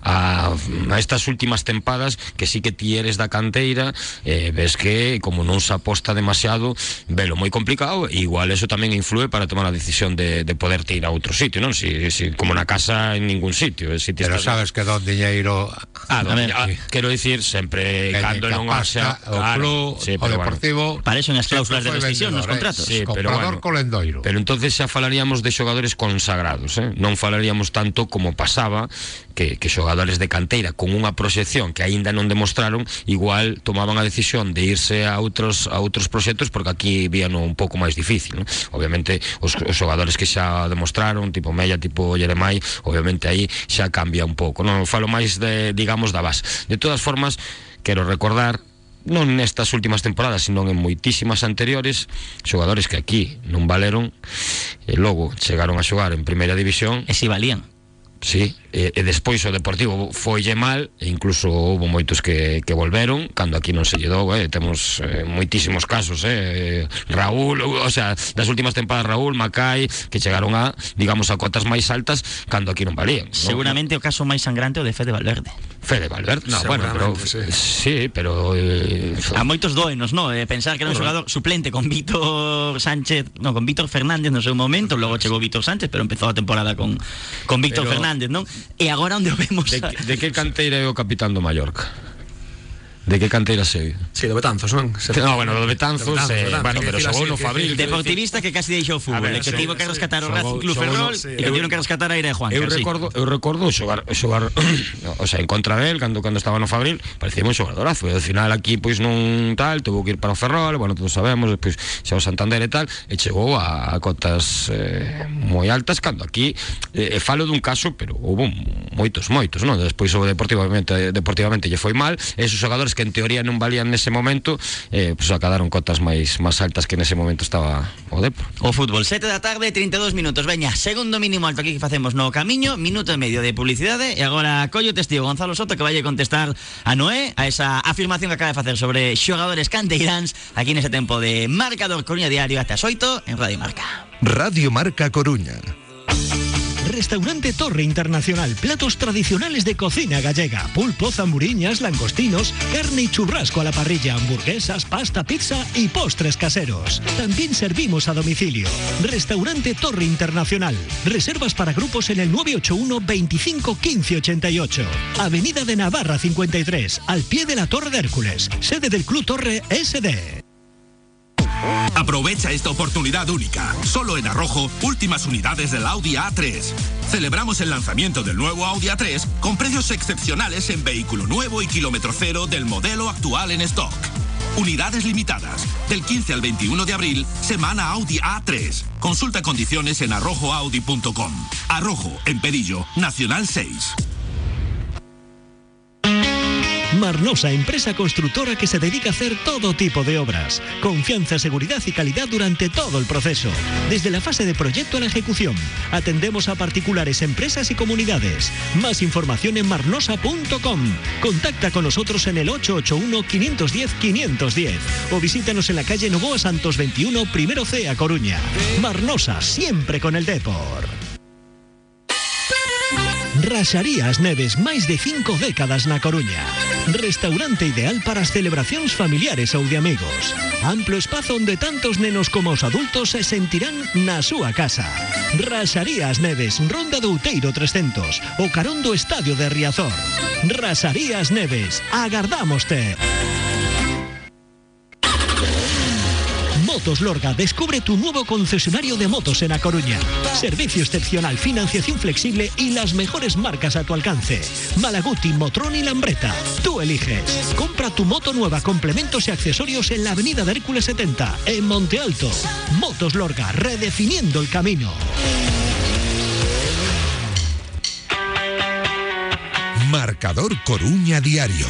a, a estas últimas tempadas, que sí que ti eres da canteira, eh, ves que como non se aposta demasiado, velo moi complicado, e igual eso tamén influe para tomar a decisión de, de poderte ir a outro sitio, non? Si, si, como na casa en ningún sitio. Si pero sabes que don diñeiro... Ah, don, a, quero dicir, sempre cando non haxa o club, sí, o Deportivo... Bueno, para eso as cláusulas de rescisión nos contratos. Sí, pero comprador bueno, colendoiro. Pero entonces xa falaríamos de xogadores consagrados, eh? Non falaríamos tanto como pasaba que, que xogadores de canteira con unha proxección que aínda non demostraron, igual tomaban a decisión de irse a outros a outros proxectos, porque aquí víano un pouco máis difícil, ¿no? Obviamente os, os xogadores que xa demostraron, tipo Mella, tipo Jeremai, obviamente aí xa cambia un pouco. Non falo máis de, digamos, da base. De todas formas, quero recordar, non nestas últimas temporadas, sino en moitísimas anteriores, xogadores que aquí non valeron e logo chegaron a xogar en primeira división e si valían. Sí, e, e despois o Deportivo foille mal, e incluso houve moitos que, que volveron cando aquí non se lle dou, eh. Temos eh, moitísimos casos, eh. Raúl, o sea, das últimas tempadas Raúl, Macai, que chegaron a, digamos, a cotas máis altas cando aquí non valían, ¿no? Seguramente o caso máis sangrante o de Fede Valverde. Fede Valverde, no, bueno, pero sí, sí pero eh, a moitos doenos, no, eh, pensar que era un xogador suplente con Víctor Sánchez, no, con Víctor Fernández no seu momento, logo chegou Víctor Sánchez, pero empezou a temporada con con Víctor pero... Fernández, non? E agora onde o vemos? De, de que canteira é o capitán do Mallorca? De que canteira sei? Sí, do Betanzos, non? Se... No, bueno, do Betanzos, Betanzos, eh, Betanzos bueno, pero xogou no Fabril. Deportivista que casi deixou o fútbol, ver, que sí, tivo que rescatar sí, o Racing Club Ferrol e que tiveron que rescatar a Ira de Juan. Eu recordo, eu recordo xogar, xogar o sea, en contra del, cando cando estaba no Fabril, parecía un xogadorazo, e ao final aquí pois non tal, tuvo que ir para o Ferrol, bueno, todos sabemos, despois xa o Santander e tal, e chegou a, a cotas eh, moi altas, cando aquí eh, falo dun caso, pero houve moitos, moitos, non? Despois o deportivamente deportivamente lle foi mal, e esos xogadores que en teoría non valían nese momento, eh, pues acadaron cotas máis máis altas que nese momento estaba o Depor. O fútbol, sete da tarde, trinta e dous minutos. Veña, segundo mínimo alto aquí que facemos no camiño, minuto e medio de publicidade, e agora collo testigo Gonzalo Soto que vai a contestar a Noé a esa afirmación que acaba de facer sobre xogadores canteiráns aquí nese tempo de Marcador Coruña Diario ata as oito en Radio Marca. Radio Marca Coruña. Restaurante Torre Internacional, platos tradicionales de cocina gallega, pulpo, zamburiñas, langostinos, carne y churrasco a la parrilla, hamburguesas, pasta, pizza y postres caseros. También servimos a domicilio. Restaurante Torre Internacional. Reservas para grupos en el nueve ocho uno, veinticinco, quince, ochenta y ocho. Avenida de Navarra cincuenta y tres, al pie de la Torre de Hércules, sede del Club Torre S D. Aprovecha esta oportunidad única. Solo en Arrojo, últimas unidades del Audi A tres. Celebramos el lanzamiento del nuevo Audi A tres con precios excepcionales en vehículo nuevo y kilómetro cero del modelo actual en stock. Unidades limitadas. Del quince al veintiuno de abril, semana Audi A tres. Consulta condiciones en arrojo audi punto com. Arrojo, en Pedillo, Nacional seis. Marnosa, empresa constructora que se dedica a hacer todo tipo de obras. Confianza, seguridad y calidad durante todo el proceso. Desde la fase de proyecto a la ejecución. Atendemos a particulares, empresas y comunidades. Más información en marnosa punto com. Contacta con nosotros en el ocho ocho uno, quinientos diez, quinientos diez o visítanos en la calle Novoa Santos veintiuno, primero C, a Coruña. Marnosa, siempre con el Depor. Raxarías Neves, máis de cinco décadas na Coruña. Restaurante ideal para as celebracións familiares ou de amigos. Amplo espazo onde tantos nenos como os adultos se sentirán na súa casa. Raxarías Neves, Ronda do Outeiro trescentos, o carón do Estadio de Riazor. Raxarías Neves, agardámoste. Motos Lorga, descubre tu nuevo concesionario de motos en A Coruña. Servicio excepcional, financiación flexible y las mejores marcas a tu alcance. Malaguti, Motrón y Lambretta. Tú eliges. Compra tu moto nueva, complementos y accesorios en la avenida de Hércules setenta, en Monte Alto. Motos Lorga, redefiniendo el camino. Marcador Coruña Diario.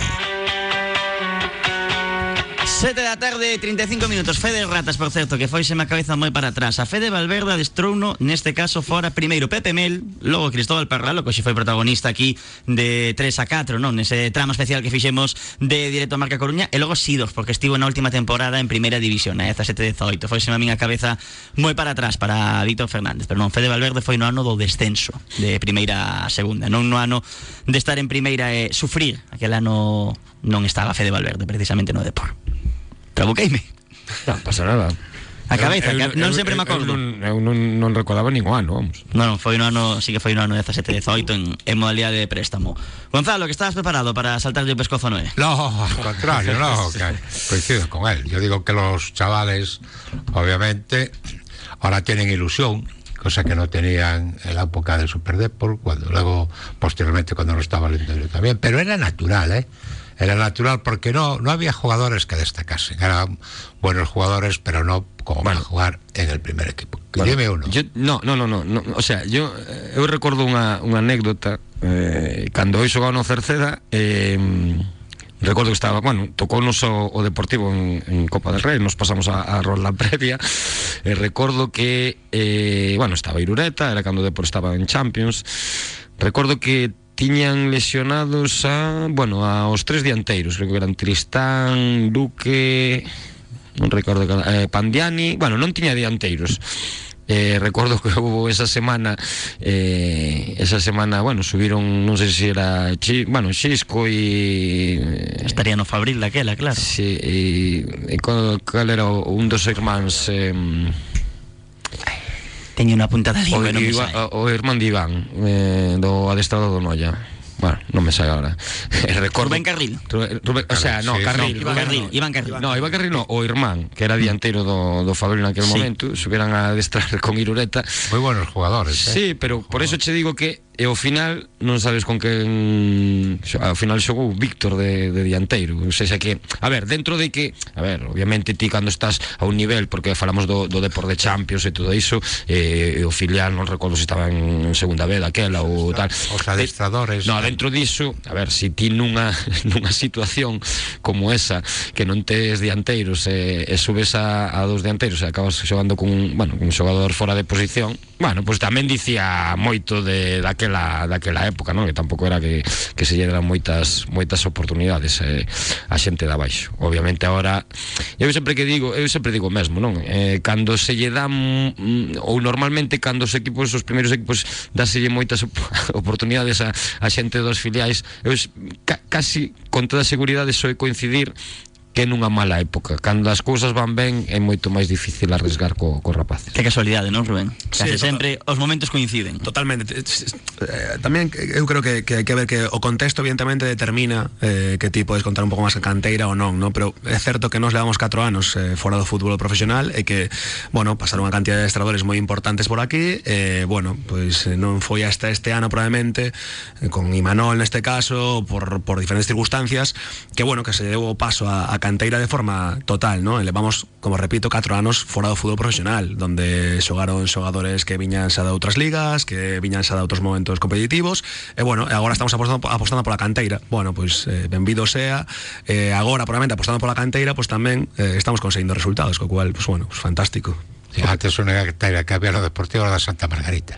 Sete da tarde, treinta e cinco minutos. Fede Ratas, por certo, que foiseme a cabeza moi para atrás. A Fede Valverde adestrouno, neste caso, fora primeiro Pepe Mel, logo Cristóbal Parralo, que hoxe foi protagonista aquí de tres a catro, non? Nese trama especial que fixemos de Directo a Marca Coruña, e logo Sidos, porque estivo na última temporada en primeira división, na dezasete dezoito. Foiseme a miña cabeza moi para atrás para Víctor Fernández, pero non, Fede Valverde foi no ano do descenso de primeira a segunda, non no ano de estar en primeira e sufrir. Aquel ano non estaba Fede Valverde, precisamente no Depor. Trabuqueime. Non pasa nada. A cabeza, eu, que eu, non eu, sempre me acordo. Eu, non, eu non, non recordaba ningún ano, vamos. Non, non, foi no ano, sí que foi no ano dezasete dezoito en, en modalidade de préstamo. Gonzalo, que estabas preparado para saltarle o pescozo a Noé? No, al contrario, no, que coincido con él. Yo digo que los chavales, obviamente, ahora tienen ilusión, cosa que no tenían en la época del Super Depor, cuando luego, posteriormente, cuando no estaba el interior también, pero era natural, ¿eh? Era natural porque no, no había jugadores que destacasen. Eran buenos jugadores, pero no como bueno, para jugar en el primer equipo. Bueno, dime uno. Yo, no, no, no, no, no. O sea, yo, eu recordo unha, unha anécdota eh, cando eu xogaba no Cerceda. eh, Recordo que estaba, bueno, tocounos o, o Deportivo en, en Copa del Rei, nos pasamos a, a ronda previa. E recordo que, eh, bueno, estaba Irureta, era cando o Depor estaba en Champions. Recordo que tiñan lesionados a, bueno, aos tres dianteiros, creo que eran Tristán, Duque, non recordo, eh, Pandiani, bueno, non tiña dianteiros. Eh, recordo que hubo esa semana eh, esa semana, bueno, subieron, non sei se era Chi, bueno, Xisco e estaría no Fabril daquela, claro. Sí, e, e cal, cal era un dos irmáns eh, teño unha puntada de o, non Iba, o irmán de Iván, eh, do adestrador do Noia. Bueno, non me sai agora. Recordo, Rubén Carril. Rubén, Rubén, o sea, no, sí, Carril, no, Iván Carril, Iván Carril. No, Iván Carril no, o irmán, que era dianteiro do, do Fabril naquele sí. momento, subieran a adestrar con Irureta. Moi buenos jugadores, eh? Sí, pero por eso che digo que e ao final non sabes con quen ao final xogou Víctor de, de dianteiro, ou seja que, a ver, dentro de que, a ver, obviamente ti cando estás a un nivel, porque falamos do, do Depor de Champions e todo iso, eh, o filial non recordo se estaba en segunda B daquela ou tal, os adestradores, no, dentro diso, a ver, se ti nunha nunha situación como esa que non tes dianteiros e, e subes a, a dos dianteiros e acabas xogando con un, bueno, un xogador fora de posición, bueno, pois pues tamén dicía moito de daquela daquela, daquela época, non? Que tampouco era que, que se lle deran moitas moitas oportunidades eh, a xente de abaixo. Obviamente agora, eu sempre que digo, eu sempre digo o mesmo, non? Eh, cando se lle dan, mm, ou normalmente cando os equipos, os primeiros equipos dáselle moitas op oportunidades a, a xente dos filiais, eu ca, casi con toda a seguridade soe coincidir que nunha mala época. Cando as cousas van ben é moito máis difícil arrisgar co, co rapaces. Que casualidade, non, Rubén? Case sí, sempre os momentos coinciden. Totalmente. Eh, tamén eu creo que, que hai que ver que o contexto evidentemente determina eh, que ti podes contar un pouco máis a canteira ou non, ¿no? Pero é certo que nos levamos catro anos eh, fora do fútbol profesional e que, bueno, pasaron unha cantidad de adestradores moi importantes por aquí, eh, bueno, pois pues, non foi hasta este ano probablemente eh, con Imanol neste caso, por, por diferentes circunstancias, que bueno, que se deu o paso a, a canteira de forma total, ¿no? Levamos, como repito, catro anos fora do fútbol profesional, donde xogaron xogadores que viñan xa de outras ligas, que viñan xa de outros momentos competitivos, e bueno, agora estamos apostando, apostando pola canteira. Bueno, pois pues, eh, benvido sea, eh, agora, probablemente, apostando pola canteira, pois pues, tamén eh, estamos conseguindo resultados, co cual, pues bueno, pues fantástico. Sí, antes unha canteira que había no Deportivo da Santa Margarita.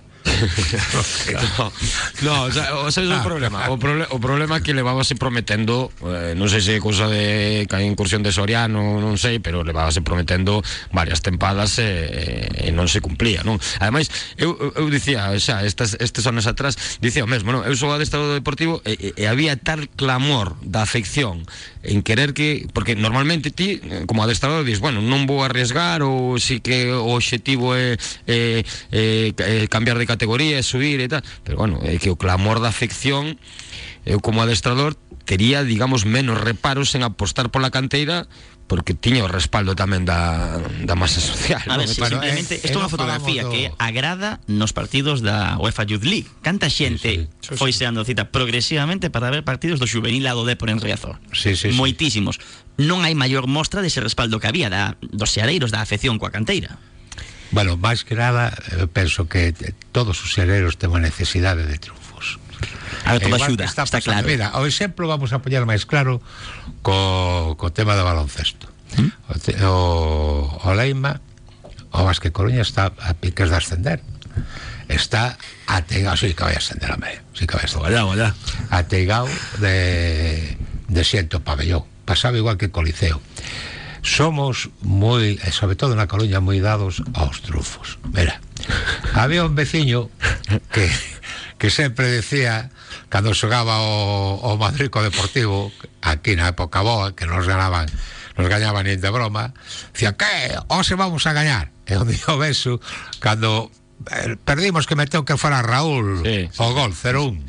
no, no, o sea, o sea, es un problema. O, proble o problema que levábase prometendo, eh, non sei se é cousa de que hai incursión de Soriano, non sei, pero levábase prometendo varias tempadas e, e non se cumplía, non? Ademais, eu, eu dicía, xa, estes, estes anos atrás, dicía o mesmo, non? Eu sou adestrador do Deportivo e, e, e había tal clamor da afección en querer que, porque normalmente ti, como adestrador, dis, bueno, non vou arriesgar, ou si que o obxectivo é, é, é, é cambiar de categoría, subir e tal, pero bueno, é que o clamor da afección, eu como adestrador tería, digamos, menos reparos en apostar pola canteira, porque tiña o respaldo tamén da, da masa social. A ver, ¿no? si, Bueno, simplemente, eh, isto é unha eh, fotografía do... que agrada nos partidos da UEFA Youth League. Canta xente sí, sí. foi seando cita progresivamente para ver partidos do juvenil lado Dépor en Riazor. Sí, sí, sí. Moitísimos. Non hai maior mostra dese respaldo que había da, dos seareiros da afección coa canteira. Bueno, máis que nada, eu penso que todos os seareiros temos necesidade de triunfos. A ver, toda Igual axuda, que está, está pasando. claro. Mira, o exemplo vamos a poñer máis claro co, co tema do baloncesto. ¿Mm? O, te, o, o Leima, o Basque Coruña está a piques de ascender. Está ateigado, sí que vai ascender a medio, sí que vai ascender. Vaya, vaya. Ateigado de, de ciento pabellón. Pasaba igual que Coliseo. Somos moi, sobre todo na Coruña, moi dados aos trufos. Mira, había un veciño que, que sempre decía, cando xogaba o, o Madrid co Deportivo, aquí na época boa, que nos ganaban, nos gañaban nin de broma, decía, que, hoxe vamos a gañar. E un día o beso, cando eh, perdimos, que meteu que fora Raúl, sí, o gol, cero un.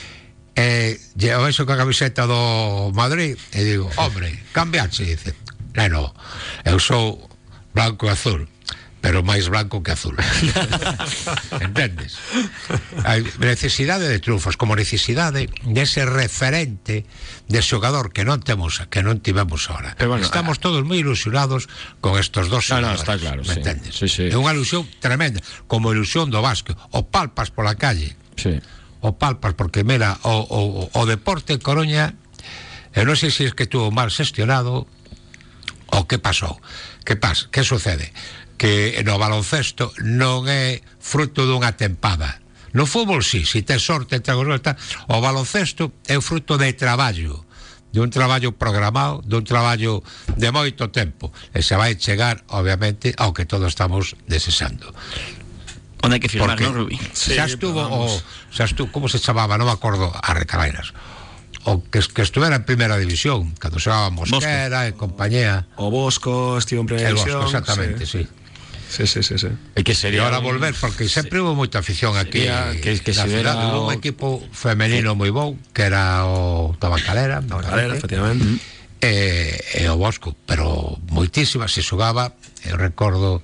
E eh, o beso coa camiseta do Madrid, e digo, hombre, cambiaxe, dice, neno, eu sou blanco e azul, pero máis blanco que azul. Entendes? Hai necesidade de triunfos, como necesidade dese referente de xogador que non temos, que non tivemos ahora. Bueno, estamos todos moi ilusionados con estos dos xogadores. No, no, está claro, ¿me sí. entendes? Sí, sí. É unha ilusión tremenda, como ilusión do Vasco. O palpas pola calle. Sí. O palpas, porque mira, o, o, o deporte en Coruña, eu non sei se es que tuvo mal xestionado. O que pasou? Que pasa? Que sucede? Que no baloncesto non é fruto dunha tempada. No fútbol sí, si tes sorte, o baloncesto é fruto de traballo, de un traballo programado, de un traballo de moito tempo, e se vai chegar, obviamente, ao que todos estamos desexando. Onde hai que firmar, porque non, Rubí? Sí, xa estuvo, o, xa estuvo, como se chamaba, non me acordo, a Recarainas, o que, que estuviera en primeira división, cando xogaba Mosquera e compañía. O Bosco estivo en primeira división. división. El Bosco, exactamente, sí. Sí, sí, sí, sí. E que sería e ahora un... volver, porque sempre hubo moita afición aquí que, que na se cidade. vera Hubo un o... equipo femenino moi bon, que era o Tabancalera, Tabancalera, efectivamente. E, e o Bosco, pero moitísima se xogaba, eu recordo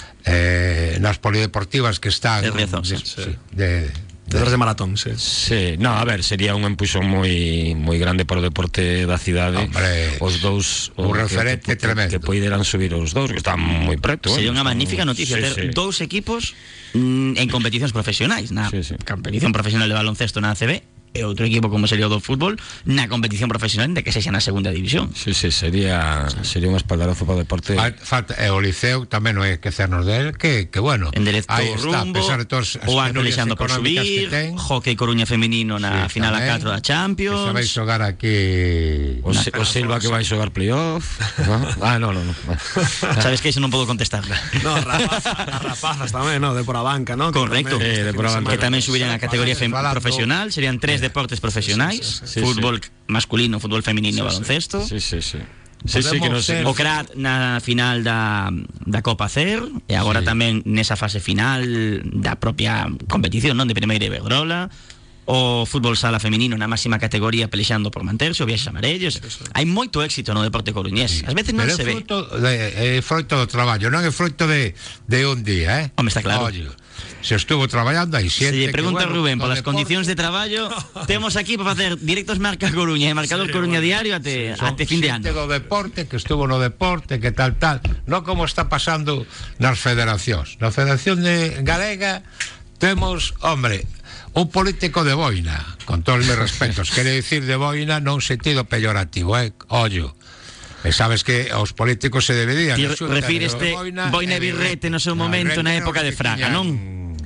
eh, nas polideportivas que están de Riazor, de, sí. sí, de, Detrás de maratón, sí. Sí, no, a ver, sería un empuxón moi moi grande para o deporte da cidade. Hombre, os dous un o, referente que, que, tremendo. Que poideran subir os dous, que están moi preto. Sería eh, unha están... magnífica noticia sí, ter sí. dous equipos mm, en competicións profesionais, na sí, sí. competición profesional de baloncesto na A C B e outro equipo como sería o do fútbol na competición profesional de que sexa na segunda división. Sí, sí, sería sería un espaldarazo para o deporte. Falta, e o Liceo tamén non hai que hacernos del que, que bueno, enderezo aí está, rumbo, a pesar de todas as o van penurias pelexando por económicas subir, que ten, Hockey Coruña femenino na sí, final tamén, a catro da que Champions. se vai xogar aquí O, se, o Silva que vai xogar playoff, ¿no? Ah, no, no, no. Sabes que iso non podo contestar. No, rapazas, as rapazas tamén, no, de por a banca, no? Correcto. Que, eh, de por a banca. Que tamén subirían a categoría fem- profesional, serían tres deportes profesionais, sí, sí, fútbol sí. masculino, fútbol femenino e baloncesto. Sí, sí, sí. Sí, sí, que nos... O C R A T na final da, da Copa C E R e agora sí. tamén nesa fase final da propia competición, non, de primeira Iberdrola. O fútbol sala femenino na máxima categoría pelexando por manterse, o viaxes amarelos. Hai moito éxito no deporte coruñés. Ás veces non pero se é ve. fruto de, é fruto do traballo, non é fruto de, de un día, eh? Home, está claro. Oye, se estuvo traballando aí Se xente lle pregunta que, bueno, Rubén polas deporte, condicións de traballo, temos aquí para facer directos Marca Coruña e Marcador sí, Coruña bueno, Diario até, sí, até fin de ano. Do deporte, que estuvo no deporte, que tal, tal, non como está pasando nas federacións. Na Federación de Galega temos, hombre, un político de boina, con todos os meus respetos, quere dicir de boina non sentido peyorativo, eh? Ollo. E sabes que os políticos se deberían... Ti refíreste boina, boina e birrete no seu momento na época de Fraga, non?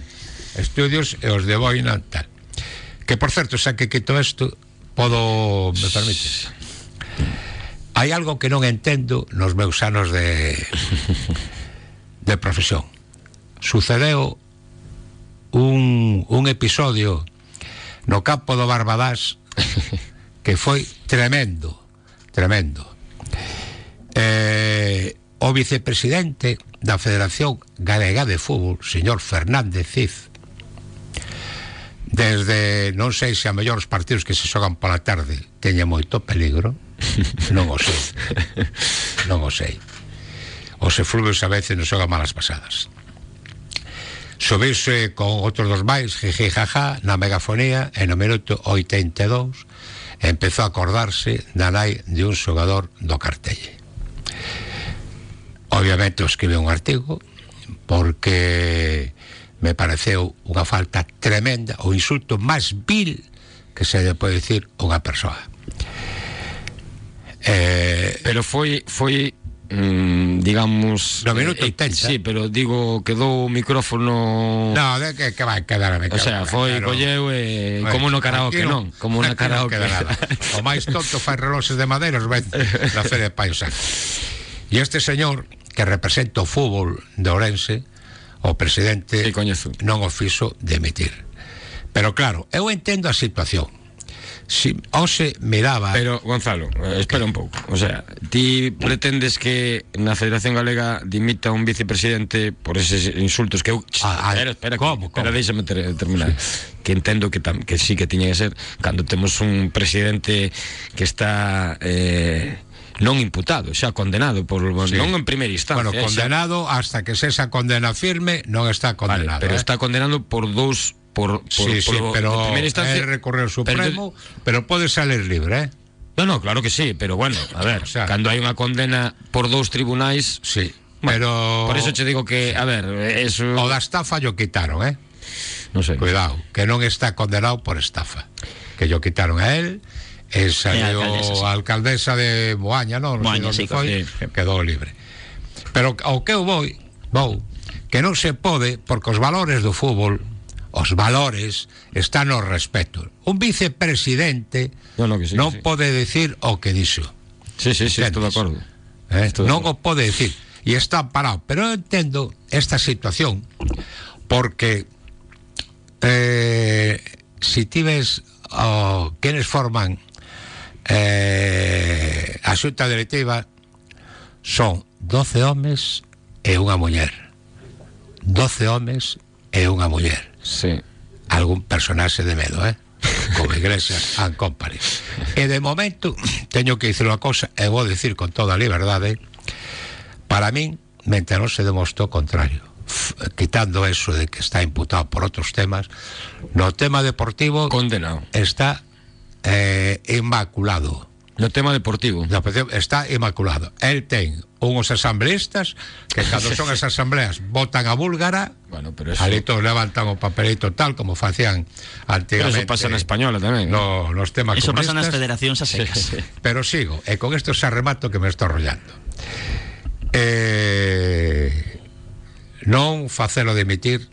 Estudios e os de boina tal. Que, por certo, xa que quito isto, podo... me permites? Hai algo que non entendo nos meus anos de de profesión. Sucedeu un, un episodio no campo do Barbadás que foi tremendo, tremendo. Eh, o vicepresidente da Federación Galega de Fútbol, señor Fernández Cid, desde, non sei se a mellor os partidos que se xogan pola tarde teñen moito peligro, non o sei, non o sei. Os efluvios a veces nos xogan malas pasadas. Subirse con outros dos máis, jiji jaja, na megafonía, e no minuto oitenta e dous empezou a acordarse da nai de un xogador do Cartelle. Obviamente escribe un artigo porque me pareceu unha falta tremenda, o insulto máis vil que se lle pode dicir unha persoa. Eh, pero foi foi Mm, digamos no minuto eh, oitenta. Sí, pero digo, quedou o micrófono. No, de que, que vai quedar a O sea, foi claro. colleu e eh, como no karaoke, non? Como na karaoke. No o máis tonto fai reloxes de madeira os ven na feria de Paiosac. E este señor que representa o fútbol de Ourense, o presidente, sí, coñezo, non o fixo demitir. Pero claro, eu entendo a situación. Si hoxe miraba... Pero, Gonzalo, eh, espera un pouco. O sea, ti pretendes que na Federación Galega dimita un vicepresidente por eses insultos que eu... Ah, espera, espera, ¿cómo, espera, cómo? déxame ter, terminar. Sí. Que entendo que, tam, que sí que tiña que ser cando temos un presidente que está... Eh, non imputado, xa condenado por, sí, non en primeira instancia. Bueno, condenado xa... hasta que se esa condena firme non está condenado. Vale, pero eh? está condenado por dous... Por, por, sí, sí, por, pero instancia, é recorrer Supremo, pero, pero pode salir libre, eh? No, no, claro que sí, pero bueno, a ver, o sea, cando hai unha condena por dous tribunais, sí, bueno, pero por eso che digo que, a ver, eso... O da estafa yo quitaron, eh? Non sei. Cuidado, que non está condenado por estafa. Que yo quitaron a él, e salió a alcaldesa de Moaña, non? Moaña, sí, foi, sí. Quedou libre. Pero ao que eu vou, vou, que non se pode, porque os valores do fútbol, os valores están no respeto. Un vicepresidente no, no, que sí, non que sí. pode decir o que dixo. Sí, sí, sí, estou de acordo. Eh? Estou de Non acordo. o pode decir. E está parado. Pero eu entendo esta situación porque eh, si ti ves oh, quenes forman eh, a xunta directiva son doce homes e unha muller. doce homes e unha muller. Sí. Algún personaxe de medo, eh? Como Iglesias and Company. E de momento teño que dicir unha cosa, e vou dicir con toda a liberdade, para min, mentre non se demostrou o contrario, F quitando eso de que está imputado por outros temas, no tema deportivo condenado, está eh, inmaculado. No tema deportivo no, está inmaculado. El ten unhos asambleístas que cando son as asambleas votan a búlgara, bueno, pero eso... ali todos levantan o papelito tal como facían antigamente. Pero eso pasa na española tamén, no, nos temas eso comunistas. Pasa nas federacións a secas. Sí, sí. Pero sigo, e con esto se remato que me estou rollando. Eh, non facelo dimitir,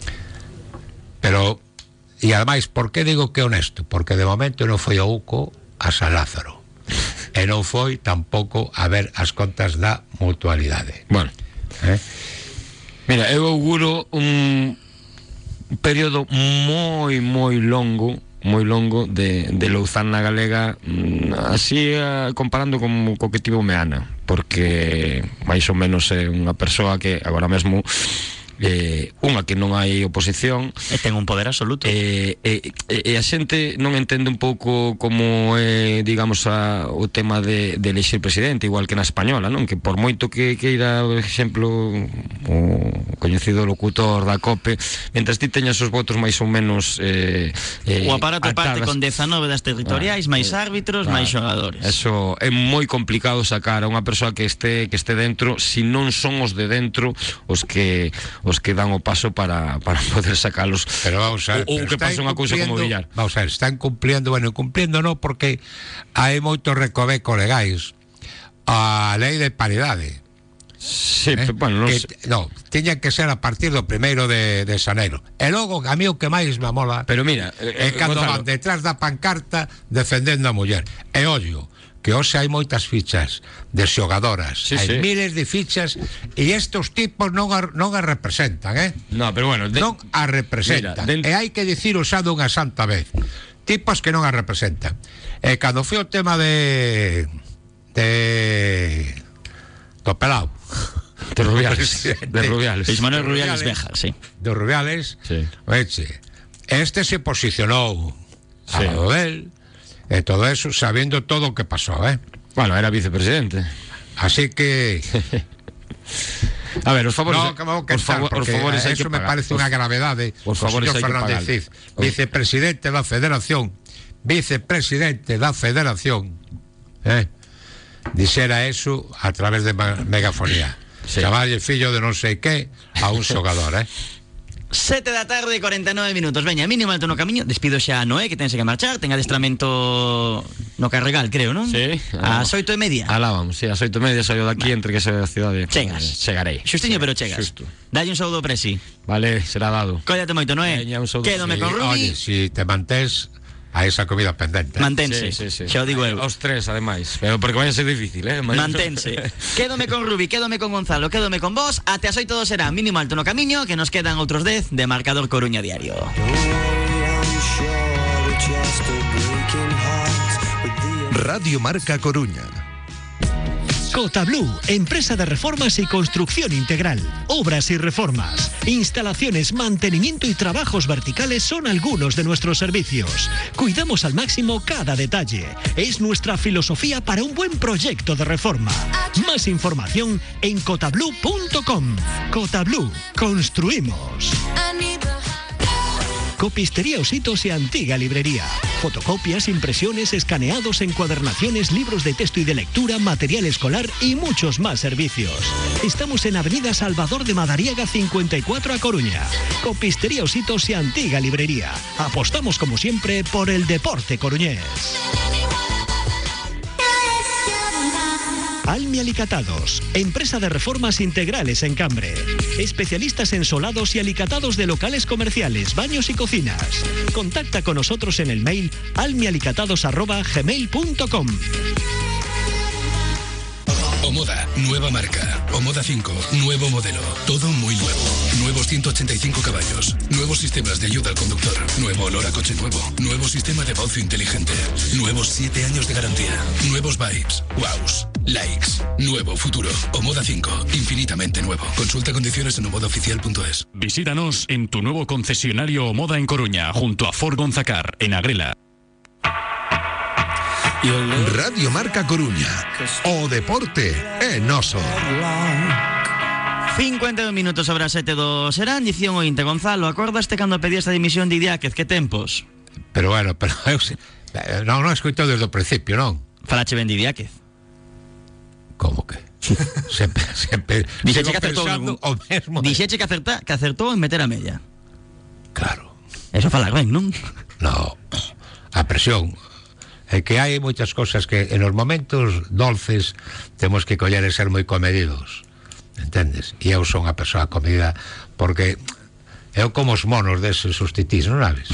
pero e ademais, por que digo que é honesto? Porque de momento non foi a UCO a San Lázaro. E non foi tampouco a ver as contas da mutualidade. Bueno, eh? Mira, eu auguro un período moi, moi longo moi longo de, de Louzán na Galega, así comparando con co que tivo Meana, porque máis ou menos é unha persoa que agora mesmo eh, unha que non hai oposición e ten un poder absoluto e, e, e a xente non entende un pouco como é, digamos, a, o tema de, de elexir presidente, igual que na española, non? Que por moito que queira, por exemplo, o coñecido locutor da COPE, mentras ti teñas os votos máis ou menos eh, eh, o aparato parte con dezanove das territoriais, ah, máis árbitros, ah, máis xogadores. Eso é moi complicado sacar a unha persoa que este que este dentro, si non son os de dentro os que os que dan o paso para, para poder sacalos. Pero vamos a ver, ou que pasa unha cousa como Villar. Vamos a ver, están cumpliendo, bueno, cumpliendo non, porque hai moitos recovecos legais a lei de paridade. Sí, eh? bueno, non que, no, tiña que ser a partir do primeiro de, de xaneiro. E logo, a mí o que máis me mola, pero mira, é eh, cando van detrás da pancarta defendendo a muller. E ollo, que hoxe hai moitas fichas de xogadoras, sí, hai sí. miles de fichas e estos tipos non a, non a representan, eh? No, pero bueno, de... non a representan. Mira, de... E hai que dicir usado unha santa vez. Tipos que non a representan. E cando foi o tema de de do pelao, de Rubiales, de Rubiales. Ismael Rubiales Beja, sí. De Rubiales, sí. Oeche, este se posicionou Sí. ao lado del, e todo eso, sabiendo todo o que pasou, eh? Bueno, era vicepresidente. Así que... A ver, os favores, no, que me vou os, quentar, favor, os porque favores hai eso que me pagar. parece unha gravedade. Os favores hai señor que Fernández pagar. Cid, vicepresidente da Federación, vicepresidente da Federación, eh? Dixera eso a través de megafonía. Sí. Chamalle fillo de non sei que a un xogador, eh? Sete da tarde, cuarenta e nove minutos. Veña, mínimo alto no camiño. Despido xa a Noé, que tense que marchar. Ten adestramento no Carregal, creo, non? Sí. Ás oito e media. Alá vamos, sí, ás oito e media saio daqui, entre que sea a cidade. Chegas. Eh, chegarei. Xustiño, pero chegas. Xusto. Dalle un saúdo presi. Vale, será dado. Cóllate moito, Noé. Veña, un saúdo. Quédome Sí, con Rubi. oye, si te mantés a esa comida pendente. Mantense. Sí, sí, sí. Xa o digo eu. Os tres, ademais. Pero porque vai a ser difícil, eh? Mantense. Quédome con Rubi, quédome con Gonzalo, quédome con vos. Até as oito dos será mínimo alto no camiño, que nos quedan outros dez de Marcador Coruña Diario. Radio Marca Coruña. Cotablu, empresa de reformas y construcción integral. Obras y reformas, instalaciones, mantenimiento y trabajos verticales son algunos de nuestros servicios. Cuidamos al máximo cada detalle. Es nuestra filosofía para un buen proyecto de reforma. Más información en cotablu punto com. Cotablu, construimos. Copistería Ositos y Antigua Librería. Fotocopias, impresiones, escaneados, encuadernaciones, libros de texto y de lectura, material escolar y muchos más servicios. Estamos en Avenida Salvador de Madariaga cincuenta y cuatro a Coruña. Copistería Ositos y Antigua Librería. Apostamos como siempre por el deporte coruñés. Almi Alicatados, empresa de reformas integrales en Cambre. Especialistas en solados y alicatados de locales comerciales, baños y cocinas. Contacta con nosotros en el mail almialicatados arroba gmail punto com. Omoda, nueva marca. Omoda cinco, nuevo modelo. Todo muy nuevo. Nuevos ciento ochenta y cinco caballos. Nuevos sistemas de ayuda al conductor. Nuevo olor a coche nuevo. Nuevo sistema de voz inteligente. Nuevos siete años de garantía. Nuevos vibes. Wows. Likes. Nuevo futuro. Omoda cinco, infinitamente nuevo. Consulta condiciones en omoda oficial punto es. Visítanos en tu nuevo concesionario Omoda en Coruña, junto a Ford Gonzacar, en Agrela. Radio Marca Coruña. O deporte é noso. cincuenta y un minutos sobre as sete do serán. Dición o Inte, Gonzalo, acordaste cando pedías a dimisión de Idiáquez? Que tempos? Pero bueno, pero eu non, non escoito desde o principio, non? Falache ben de Idiáquez. Como que? sempre, sempre Dixeche sigo que acertou pensando en- o mesmo. Dixeche que, acerta, que acertou en meter a mella. Claro. Eso falar ben, non? No, a presión. É que hai moitas cosas que en os momentos dulces temos que coller e ser moi comedidos, entendes? E eu son a persoa comedida porque eu como os monos deses sustitís, non sabes?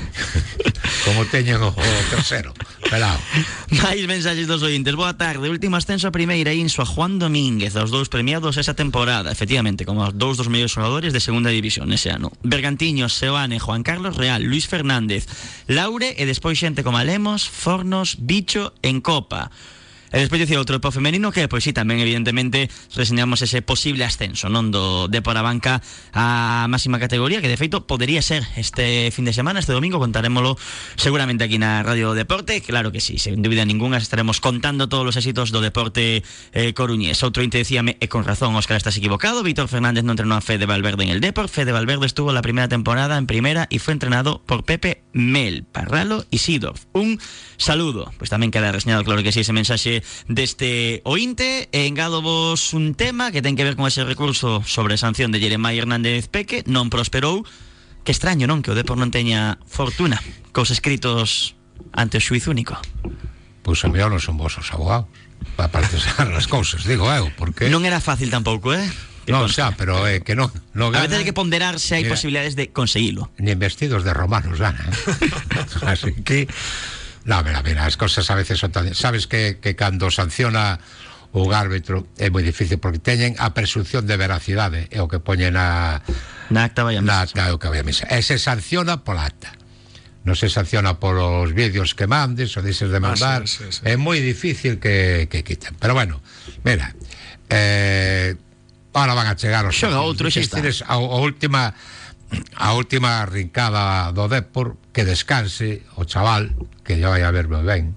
Como teñen o, o terceiro pelado. Mais mensaxes dos ointes. Boa tarde. Último ascenso a primeira Inso a Juan Domínguez, aos dous premiados esa temporada, efectivamente, como os dous dos mellores xogadores de segunda división ese ano. Bergantiños, Seoane, Juan Carlos Real, Luis Fernández, Laure e despois xente como Lemos, Fornos, Bicho en Copa. E despois dicía outro po femenino que, pois sí, tamén evidentemente reseñamos ese posible ascenso, non, do de por a banca a máxima categoría, que de feito podería ser este fin de semana, este domingo, contarémolo seguramente aquí na Radio Deporte. Claro que sí, sin dúbida ninguna estaremos contando todos os éxitos do deporte eh, coruñés. Outro inte decíame, e con razón, Óscar, estás equivocado, Víctor Fernández non entrenó a Fede Valverde en el Depor. Fede Valverde estuvo la primera temporada en primera y fue entrenado por Pepe Mel, Parralo y Sidorf. Un saludo. Pois tamén queda reseñado, claro que sí, ese mensaxe deste ointe. E engado vos un tema que ten que ver con ese recurso sobre sanción de Jeremai Hernández Peque. Non prosperou. Que extraño, non? Que o Depor non teña fortuna cos escritos ante o xuiz único. Pois a mellor non son vos os abogados para participar as cousas, digo eu, porque Non era fácil tampouco, eh? non xa, pero é eh, que non, non A gana, veces hai que ponderar se hai Mira, posibilidades de conseguilo. ni en vestidos de romanos gana, eh? Así que no, mira, mira, as cosas a veces son tan... Sabes que, que cando sanciona o árbitro é moi difícil porque teñen a presunción de veracidade, é o que poñen na na acta vai a misa. Na acta é o que vai a misa. E se sanciona pola acta. Non se sanciona polos vídeos que mandes ou deixes de mandar. Ah, sí, sí, sí. É moi difícil que, que quiten. Pero bueno, mira, eh, ahora van a chegar os Xoga outro, xa está. a, a última a última rincada do Depor, que descanse o chaval, que lle vai a ver moi ben.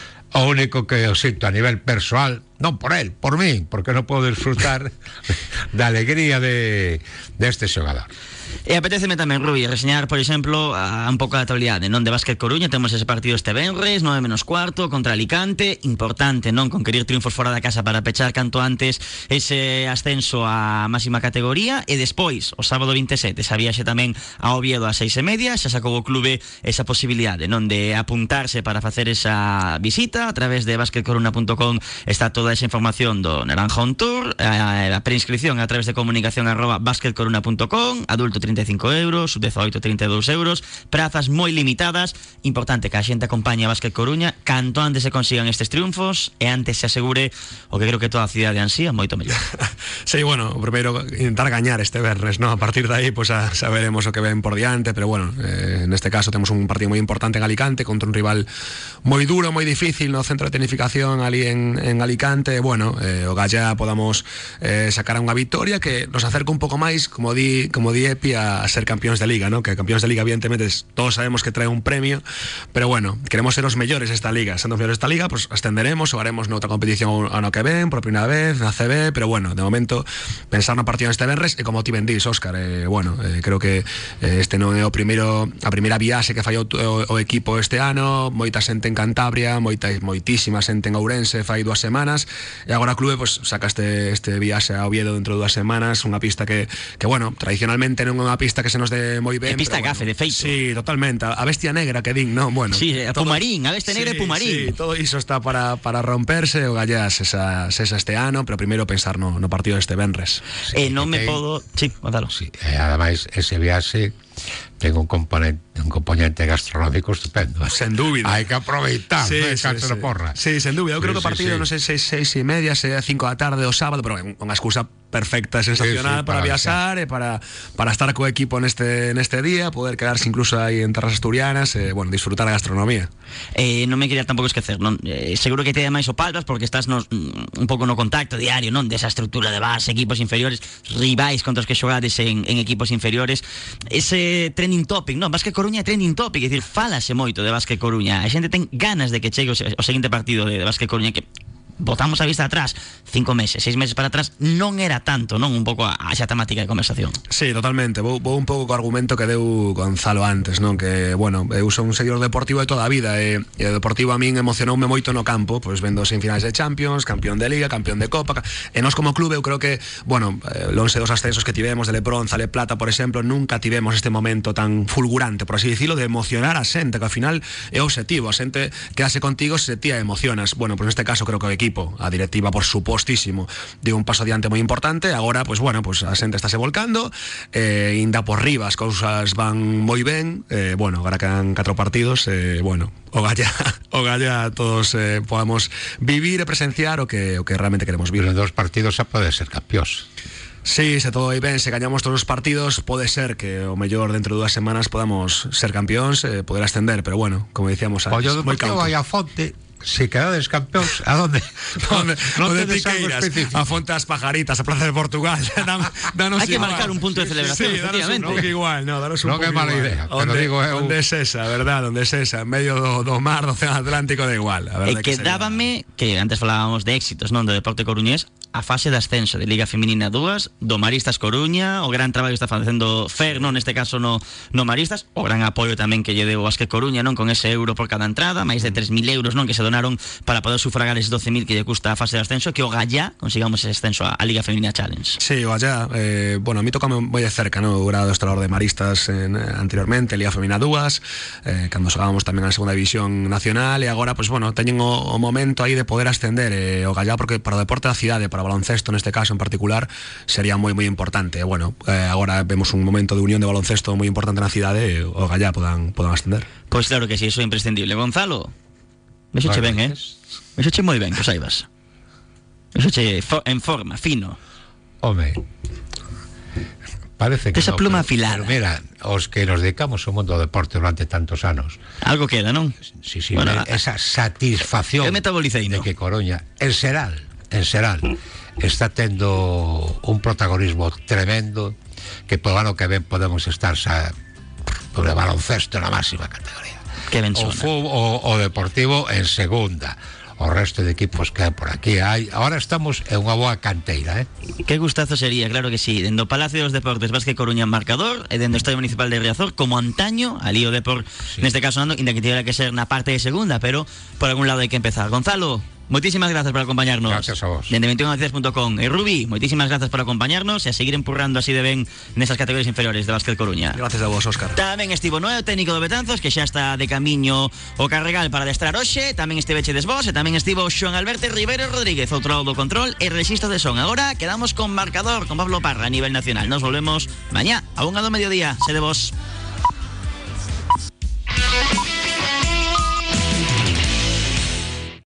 O único que eu sinto a nivel persoal, non por él, por mí, porque non podo disfrutar da alegría de deste xogador. E apetéceme tamén, Rubi, reseñar, por exemplo, a un pouco a actualidade, non, de Básquet Coruña. Temos ese partido este venres, nove menos cuarto, contra Alicante. Importante, non, conquerir triunfos fora da casa para pechar canto antes ese ascenso á máxima categoría. E despois, o sábado vinte e sete, esa viaxe tamén a Oviedo a seis e media. Xa sacou o clube esa posibilidade, non, de apuntarse para facer esa visita. A través de basquet coruna punto com está toda esa información do Naranja On Tour. A preinscripción a través de comunicación arroba basquet coruna punto com. Adulto trinta e cinco euros, sub dezaoito trinta e dous euros, prazas moi limitadas. Importante que a xente acompañe a Básquet Coruña canto antes se consigan estes triunfos e antes se asegure o que creo que toda a cidade ansía, moito mellor. Sí, bueno, o primeiro intentar gañar este vernes, ¿no? A partir de aí, pues a, saberemos o que ven por diante, pero bueno, eh, en este caso temos un partido moi importante en Alicante contra un rival moi duro, moi difícil no centro de tecnificación ali en, en Alicante. Bueno, eh, o gallá podamos eh, sacar unha victoria que nos acerca un pouco máis, como di, como di Epi, a ser campeóns de liga, ¿no? Que campeóns de liga evidentemente todos sabemos que trae un premio, pero bueno, queremos ser os mellores esta liga. Sendo os mellores esta liga, pues ascenderemos ou haremos noutra competición ano que ven, por primeira vez na C B, pero bueno, de momento pensar no partido neste venres. E como ti ben dis, Óscar, eh, bueno, eh, creo que eh, este non é o primeiro a primeira viaxe que fallou o, o equipo este ano. Moita xente en Cantabria, moita moitísima xente en Ourense fai dúas semanas, e agora o clube pues saca este este viaxe a Oviedo dentro de dúas semanas, unha pista que que bueno, tradicionalmente non é unha pista que se nos dé moi ben. É pista gafe, bueno, de feito. Sí, totalmente. A bestia negra que din, non? Bueno. Sí, a Pumarín, a bestia negra sí, e Pumarín. Sí, todo iso está para, para romperse. O gallás esa, esa este ano, pero primeiro pensar no, no partido deste venres. Sí, e non me podo... Sí, Gonzalo. Sí, e ademais ese viaxe ten un componente un componente gastronómico estupendo. Sen dúbida. Hai que aproveitar, sí, sí, sí, sí. porra. Sí, sen dúbida. Eu creo sí, que o partido, sí, sí. non sei, seis, seis e media, se cinco da tarde o sábado, pero é unha excusa perfecta, sensacional, sí, sí, para, para viaxar e para, para estar co equipo neste neste día, poder quedarse incluso aí en terras asturianas, e, bueno, disfrutar a gastronomía. Eh, non me quería tampouco esquecer, non? Eh, seguro que te máis o palpas porque estás nos, un pouco no contacto diario, non? Desa estrutura de base, equipos inferiores, rivais contra os que xogades en, en equipos inferiores. Ese trending topic, non? Básquet Coruña é trending topic, é dicir, fálase moito de Básquet Coruña. A xente ten ganas de que chegue o, o seguinte partido de, de Básquet Coruña, que botamos a vista atrás cinco meses, seis meses para atrás, non era tanto, non? Un pouco a, a xa temática de conversación. Sí, totalmente. Vou, vou un pouco co argumento que deu Gonzalo antes, non? Que, bueno, eu son un seguidor deportivo de toda a vida, e, e o deportivo a min emocionoume moito no campo, pois vendo semifinais de Champions, campeón de Liga, campeón de Copa, e nós como clube eu creo que, bueno, lonxe dos ascensos que tivemos de Le Bronza, Le Plata, por exemplo, nunca tivemos este momento tan fulgurante, por así dicilo, de emocionar a xente, que ao final é o objetivo, a xente quedase contigo se ti a emocionas. Bueno, pois neste caso creo que o equipo, a directiva, por supostísimo, deu un paso adiante moi importante. Agora, pois bueno, pois a xente estáse volcando, eh, inda por riba as cousas van moi ben, eh, bueno, agora quedan catro partidos, eh, bueno, o galla, o galla todos eh, podamos vivir e presenciar o que o que realmente queremos vivir. En dos partidos xa pode ser campións. Sí, se todo vai ben, se gañamos todos os partidos, pode ser que o mellor dentro de dúas semanas podamos ser campións, eh, poder ascender, pero bueno, como dicíamos antes, Pollo Deportivo vai a Fonte. Si quedades campeóns, a donde? Donde, non donde tedes algo específico. A Fonte das Pajaritas, a Plaza de Portugal. Dan, danos Hai que igual. marcar un punto de celebración, sí, sí, efectivamente. Danos un pouco igual, no, danos un non pouco é mala igual. idea, Onde, pero digo eu... onde é esa, verdad, onde é esa, en medio do, do mar, do Océano Atlántico, da igual. A E quedábame, que antes falábamos de éxitos, non, do deporte coruñés, a fase de ascenso de Liga Feminina dúas, do Maristas Coruña, o gran traballo que está facendo Fer, non, neste caso no, no Maristas, o gran apoio tamén que lle deu o Básquet Coruña, non, con ese euro por cada entrada, máis de tres mil euros, non, que se donaron para poder sufragar eses doce mil que lle custa a fase de ascenso, que o Gallá consigamos ese ascenso a, a Liga Feminina Challenge. Sí, o Gallá, eh, bueno, a mí toca moi de cerca, no, o grado estrador de Maristas en, anteriormente, Liga Feminina dúas, eh, cando xogábamos tamén a segunda división nacional, e agora, pues bueno, teñen o, o momento aí de poder ascender eh, o Gallá, porque para o deporte da cidade, para o baloncesto neste caso en particular, sería moi moi importante. E, bueno, eh, agora vemos un momento de unión de baloncesto moi importante na cidade, e o Gallá podan, podan ascender. Pois pues claro que sí, eso é imprescindible. Gonzalo, vexoche ben, eh? Vexoche moi ben, que saibas. Vexoche en forma, fino. Home, parece que esa no, pluma pero, afilada. Pero mira, os que nos dedicamos ao mundo do deporte durante tantos anos, algo queda, non? Sí, sí, bueno, esa satisfacción de que Coruña, en Seral, en Seral, está tendo un protagonismo tremendo. que por ano que ven podemos estar xa por el baloncesto na máxima categoría. Que ben o, sona. o, o Deportivo en segunda. O resto de equipos que por aquí hai. Ahora estamos en unha boa canteira, eh? Que gustazo sería, claro que sí. Dendo Palacio dos Deportes Vázquez Coruña en marcador e dendo Estadio Municipal de Riazor como antaño, ali o Depor, sí. Neste caso ando, inda que tivera que ser na parte de segunda, pero por algún lado hai que empezar. Gonzalo, moitísimas gracias por acompañarnos. Gracias a vos. Dende veintiuno noticias punto com. E Rubi, moitísimas gracias por acompañarnos e a seguir empurrando así de ben nesas categorías inferiores de Vázquez Coruña. Gracias a vos, Óscar. Tamén estivo Noé, o técnico do Betanzos, que xa está de camiño o Carregal para adestrar hoxe. Tamén estivechedes vos e tamén estivo Xoan Alberto Rivero Rodríguez, outro lado do control e rexistro de son. Agora quedamos con marcador con Pablo Parra a nivel nacional. Nos volvemos mañá a unha do mediodía. Sede vos.